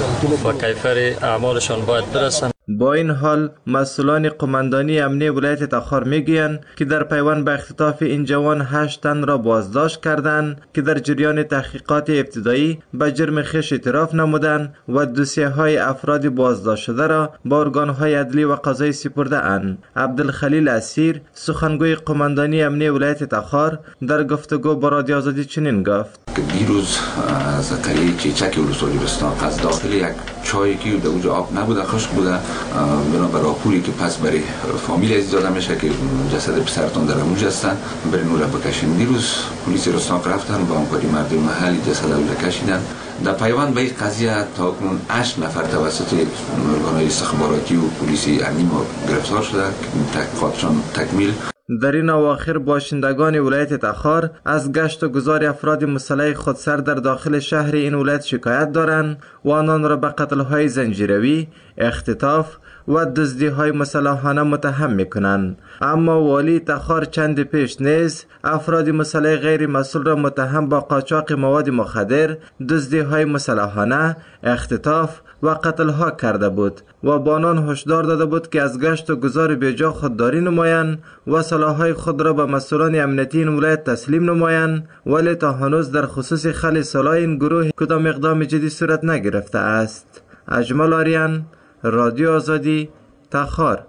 و کیفر اعمالشان باید برسند. با این حال مسئولان قماندانی امنی ولایت تخار میگویند که در پیوند به اختطاف این جوان هشت تن را بازداشت کردند که در جریان تحقیقات ابتدایی به جرم خویش اعتراف نمودند و دوسیه های افراد بازداشت شده را به ارگان های عدلی و قضایی سپرده اند. عبدالخلیل اسیر، سخنگوی قماندانی امنی ولایت تخار، در گفتگو با رادیو آزادی چنین گفت: دیروز از قریه چیچک ولسوالی رستاق از داخل یک چایی که در اونجا آب نبوده، خشک بوده، بنابر راپوری که پس برای فامیل عزیز داده میشه که جسد پسرتون در اونجا هستن برای نور بکشین. دیروز پلیس رستاق رفتن با همکاری مردم محلی جسد رو کشیدن. در پیوند به این قضیه تا کنون هشت نفر توسط ارگان‌های استخباراتی و پلیس امنی ما گرفتار شده که تحقیقاتشان تکمیل. در این اواخر باشندگان ولایت تخار از گشت و گذار افراد مسلح خودسر در داخل شهر این ولایت شکایت دارند و آنان را به قتل‌های زنجیروی، اختطاف و دزدی‌های مسلحانه متهم می‌کنند. اما والی تخار چند پیش نیز افراد مسلح غیر مسئول را متهم با قاچاق مواد مخدر، دزدی‌های مسلحانه، اختطاف و قتل‌ها کرده بود و با آنان هشدار داده بود که از گشت و گذار بیجا خودداری نمایند و سلاح‌های خود را به مسئولان امنیتی این ولایت تسلیم نمایند، ولی تا هنوز در خصوص خل سلاح این گروه کدام اقدام جدی صورت نگرفته است. اجمل آریان، رادیو آزادی، تخار.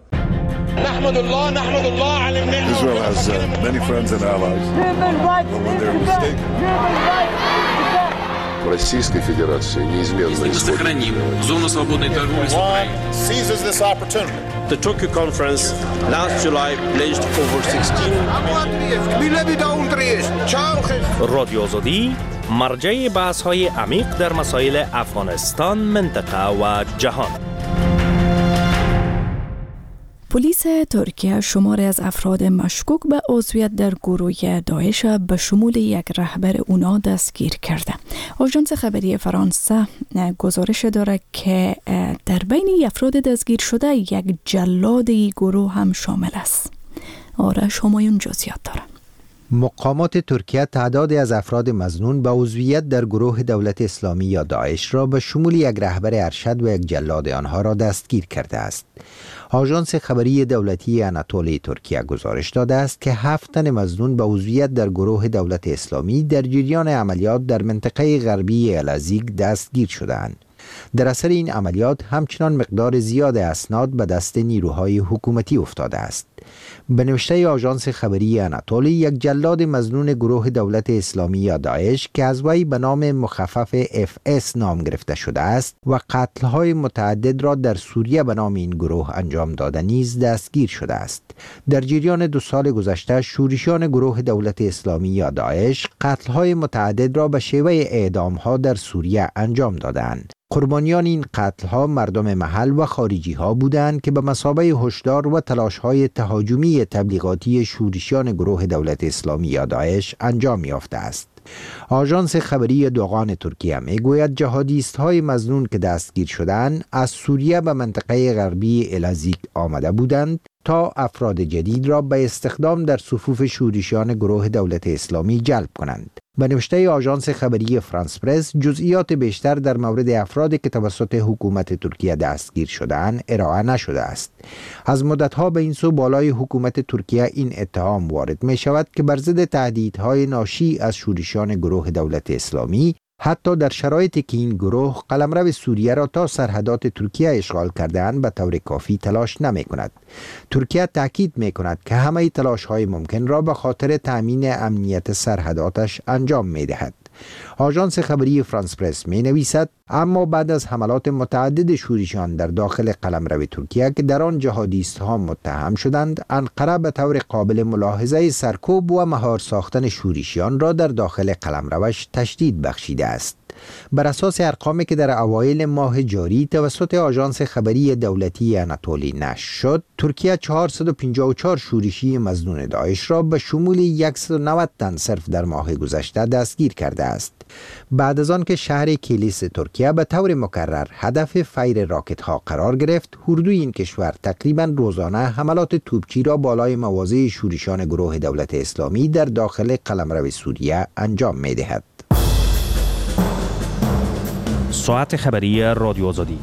نحمد الله نحمد الله على النعمة. Israel has uh, many friends and allies. When they're mistaken. Российской Федерации неизменно сохраним зону свободной торговли с Украиной. Seizes this opportunity. The Tokyo conference last July pledged over sixteen. رادیو آزادی مرجع بحث‌های عمیق در مسائل افغانستان، منطقه و جهان. پلیس ترکیه شماری از افراد مشکوک به عضویت در گروه داعش به شمول یک رهبر اونا دستگیر کرده. آژانس خبری فرانسه گزارش داره که در بین افراد دستگیر شده یک جلاد گروه هم شامل است. آرش همایون جزئیات داره. مقامات ترکیه تعدادی از افراد مظنون به عضویت در گروه دولت اسلامی یا داعش را به شمول یک رهبر ارشد و یک جلاد آنها را دستگیر کرده است. آژانس خبری دولتی آناتولی ترکیه گزارش داده است که هفت تن مظنون به عضویت در گروه دولت اسلامی در جریان عملیات در منطقه غربی الازیگ دستگیر شدند. در اثر این عملیات همچنان مقدار زیاد اسناد به دست نیروهای حکومتی افتاده است. به نوشته آژانس خبری آناتولی، یک جلاد مظنون گروه دولت اسلامی یا داعش که از وی به نام مخفف اف اس نام گرفته شده است و قتل‌های متعدد را در سوریه به نام این گروه انجام داده نیز دستگیر شده است. در جریان دو سال گذشته شورشیان گروه دولت اسلامی یا داعش قتل‌های متعدد را به شیوه اعدام‌ها در سوریه انجام دادند. قربانیان این قتل‌ها مردم محل و خارجی‌ها بودند که به مثابه هشدار و تلاش‌های تهاجمی تبلیغاتی شورشیان گروه دولت اسلامی یا داعش انجام یافته است. آژانس خبری دوغان ترکیه میگوید جهادیست‌های مظنون که دستگیر شدند از سوریه به منطقه غربی الازیگ آمده بودند تا افراد جدید را به استخدام در صفوف شورشیان گروه دولت اسلامی جلب کنند. به نوشته آژانس خبری فرانس پرس، جزئیات بیشتر در مورد افرادی که توسط حکومت ترکیه دستگیر شده‌اند ارائه نشده است. از مدت‌ها به این سو بالای حکومت ترکیه این اتهام وارد می شود که بر ضد تهدیدهای ناشی از شورشیان گروه دولت اسلامی، حتی در شرایطی که این گروه قلمرو سوریه را تا سرحدات ترکیه اشغال کرده‌اند به طور کافی تلاش نمی کند. ترکیه تاکید می کند که همه تلاش های ممکن را به خاطر تأمین امنیت سرحداتش انجام می دهد. آژانس خبری فرانس پرس می نویسد اما بعد از حملات متعدد شورشیان در داخل قلمرو ترکیه که در آن جهادیست ها متهم شدند، انقره به طور قابل ملاحظه سرکوب و مهار ساختن شورشیان را در داخل قلمروش تشدید بخشیده است. بر اساس ارقامی که در اوایل ماه جاری توسط آژانس خبری دولتی آناتولی نشر شد، ترکیه چهارصد و پنجاه و چهار شورشی مظنون داعش را به شمول صد و نود تن صرف در ماه گذشته دستگیر کرده است. بعد از آن که شهر کلیس ترکیه به طور مکرر هدف فیر راکت ها قرار گرفت، اردوی این کشور تقریبا روزانه حملات توپچی را بالای مواضع شورشیان گروه دولت اسلامی در داخل قلمرو سوریه انجام می دهد. ساعت خبری رادیو آزادی.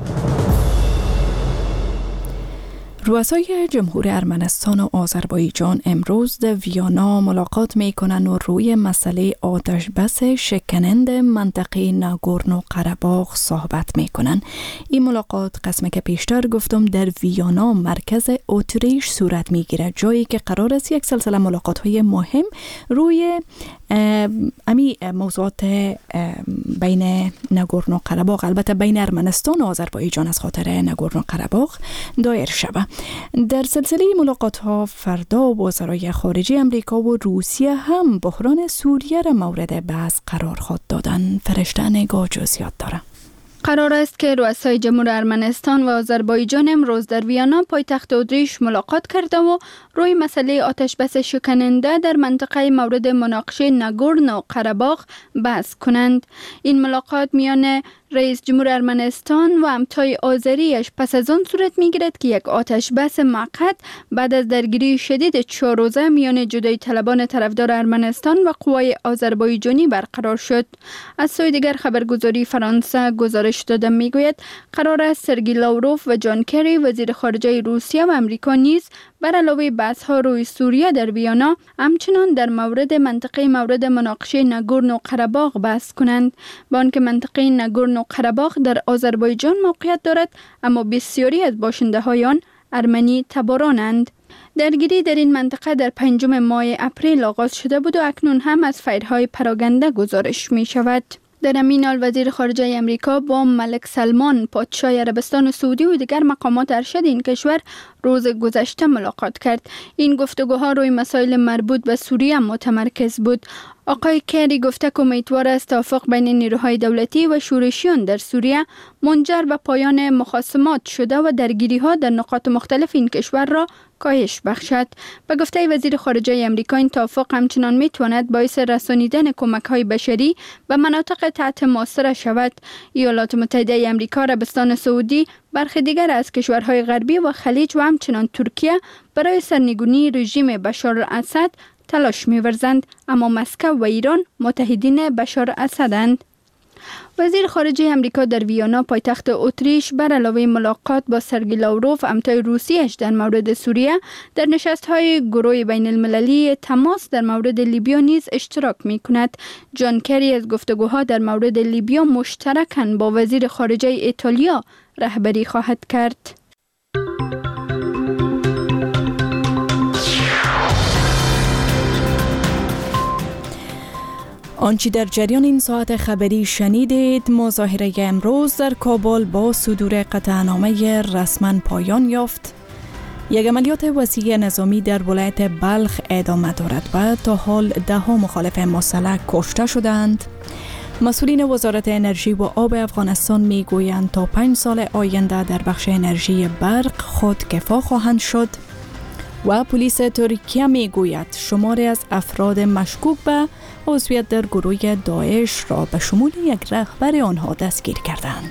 رؤسای جمهور ارمنستان و آذربایجان امروز در ویانا ملاقات میکنن و روی مسئله آتش بس شکننده منطقه ناگورنو قره‌باغ صحبت میکنن. این ملاقات قسمه که پیشتر گفتم در ویانا مرکز اتریش صورت میگیره، جایی که قرار است یک سلسله ملاقات های مهم روی امی موضوعات بین ناگورنو قره‌باغ، البته بین ارمنستان و آذربایجان از خاطر ناگورنو قره‌باغ دایر شود. در سلسله ملاقات ها فردا وزرای خارجه امریکا و روسیه هم بحران سوریه را مورد بحث قرار خواهد دادن. فرشته نگاه جزئیات داره. قرار است که رؤسای جمهور ارمنستان و آذربایجان امروز در ویانا پایتخت اتریش ملاقات کرده و روی مسئله آتش بس شکننده در منطقه مورد مناقشه ناگورنو قره‌باغ بحث کنند. این ملاقات میان رئیس جمهور ارمنستان و همتای آذریش پس از آن صورت میگیرد که یک آتش بس موقت بعد از درگیری شدید چهار روزه میان جدایی طلبان طرفدار ارمنستان و قوای آذربایجانی برقرار شد. از سوی دیگر خبرگزاری فرانسه گزارش داده میگوید قرار است سرگی لاوروف و جان کری وزیر خارجه روسیه و امریکا نیز بر علاوه بحث ها روی سوریه در ویانا همچنان در مورد منطقه مورد مناقشه ناگورنو قره‌باغ بحث کنند. با آنکه منطقه ناگورنو قره‌باغ در آذربایجان موقعیت دارد، اما بسیاری از باشنده های آن ارمنی تبارانند. درگیری در این منطقه در پنجم ماه اپریل آغاز شده بود و اکنون هم از فایرهای پراگنده گزارش می شود. در همین حال وزیر خارجه امریکا با ملک سلمان پادشاه عربستان سعودی و دیگر مقامات ارشد این کشور روز گذشته ملاقات کرد. این گفتگوها روی مسائل مربوط به سوریه متمرکز بود. آقای کری گفته که امیدوار است توافق بین نیروهای دولتی و شورشیان در سوریه منجر به پایان مخاصمات شده و درگیری‌ها در نقاط مختلف این کشور را کاهش بخشد. به گفته وزیر خارجه امریکا این توافق همچنان میتواند باعث رسانیدن کمک‌های بشری به مناطق تحت محاصره شود. ایالات متحده امریکا، عربستان سعودی، برخی دیگر از کشورهای غربی و خلیج و همچنان ترکیه برای سرنگونی رژیم بشار الاسد تلاش می‌ورزند، اما مسکو و ایران متحدین بشار الاسدند. وزیر خارجه امریکا در ویانا پایتخت اتریش بر علاوه ملاقات با سرگئی لاوروف همتای روسیه‌اش در مورد سوریه در نشست‌های گروه بین المللی تماس در مورد لیبیا نیز اشتراک می‌کند. جان کری از گفتگوها در مورد لیبیا مشترکاً با وزیر خارجه ایتالیا رهبری خواهد کرد. آنچه در جریان این ساعت خبری شنیدید، مظاهره امروز در کابل با صدور قطعنامه رسما پایان یافت. یک عملیات وسیع نظامی در ولایت بلخ ادامه دارد و تا حال ده ها مخالف مسلح کشته شدند. مسئولین وزارت انرژی و آب افغانستان می گویند تا پنج سال آینده در بخش انرژی برق خودکفا خواهند شد و پلیس ترکیه می گوید شماری از افراد مشکوک به عضویت در گروه داعش را به شمول یک رهبر آنها دستگیر کردند.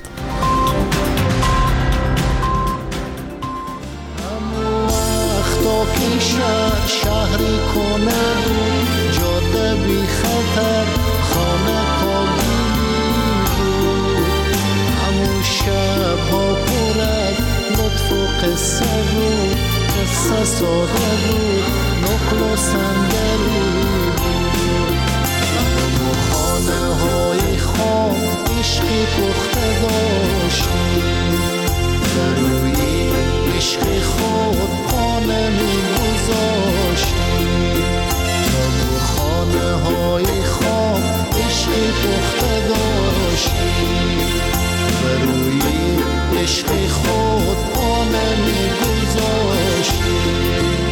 شهری کنه بود جاده بی خطر خانه کابلی بود همون شب ها پر از لطف و قصه بود قصه ساده بود نقل و صندلی بود همون خانه های خام عشقی پخته داشتیم در روی عشق خود پانه می گذاشتیم همون خانه های خام عشقی پخته داشتیم در روی عشق خود پانه می گذاشتیم.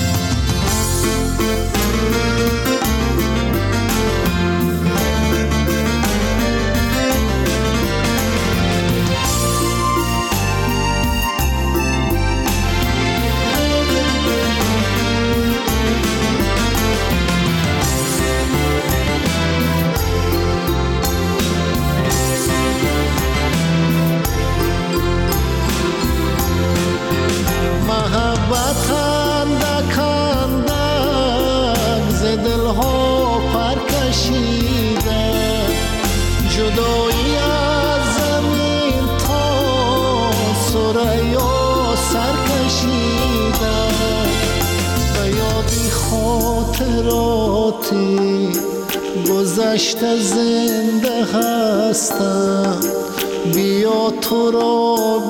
جدایی از زمین تا سریا سر کشیده به یادی خاطراتی گذشته زنده هستم بیا تو را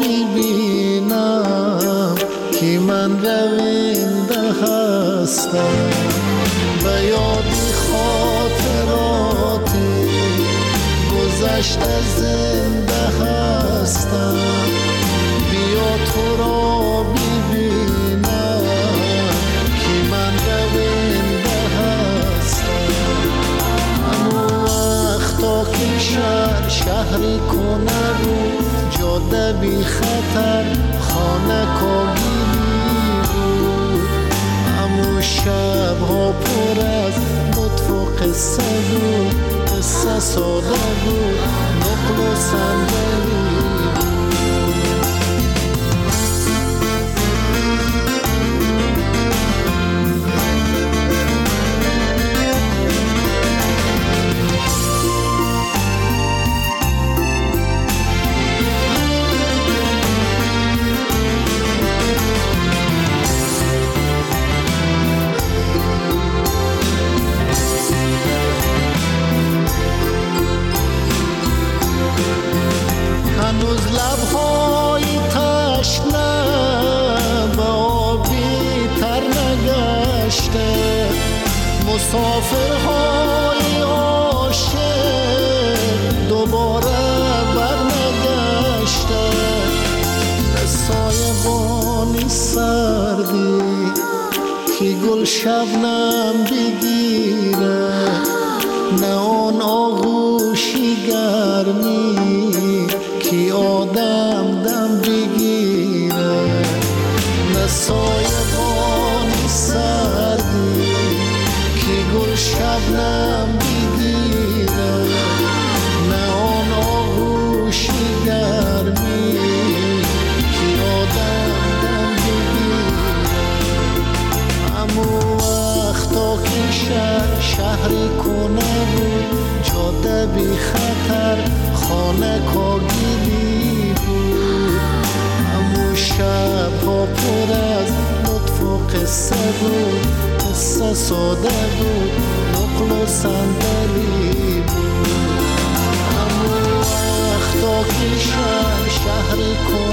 ببینم که من رونده هستم به یادی خاطراتی گذشته زنده هستم بیا تو را ببینم که من رونده هستم همون وقتا که شهر شهری کنه بود جاده بی خطر خانه کابلی بود همون شب ها پر از لطف و قصه بود قصه ساده بود نقل و صندلی هنوز لبهای تشنه به آبی تر نگشته مسافرهای عاشق بانی سردی که گل شبنم بگیره، نه آن آغوشی گرمی که آدم دم بگیره، نه سایه بانی سردی که گل شبنم بگیره، نه آن آغوشی گرمی که آدم دم بگیره. امو وقتا که شهر شهری کنه بود، جاده بی خطر خانه کاگیلی بود، امو شب ها پر از لطف و قصه بود، قصه ساده بود نقل و صندلی بود. امو وقتا که شهر شهری کنه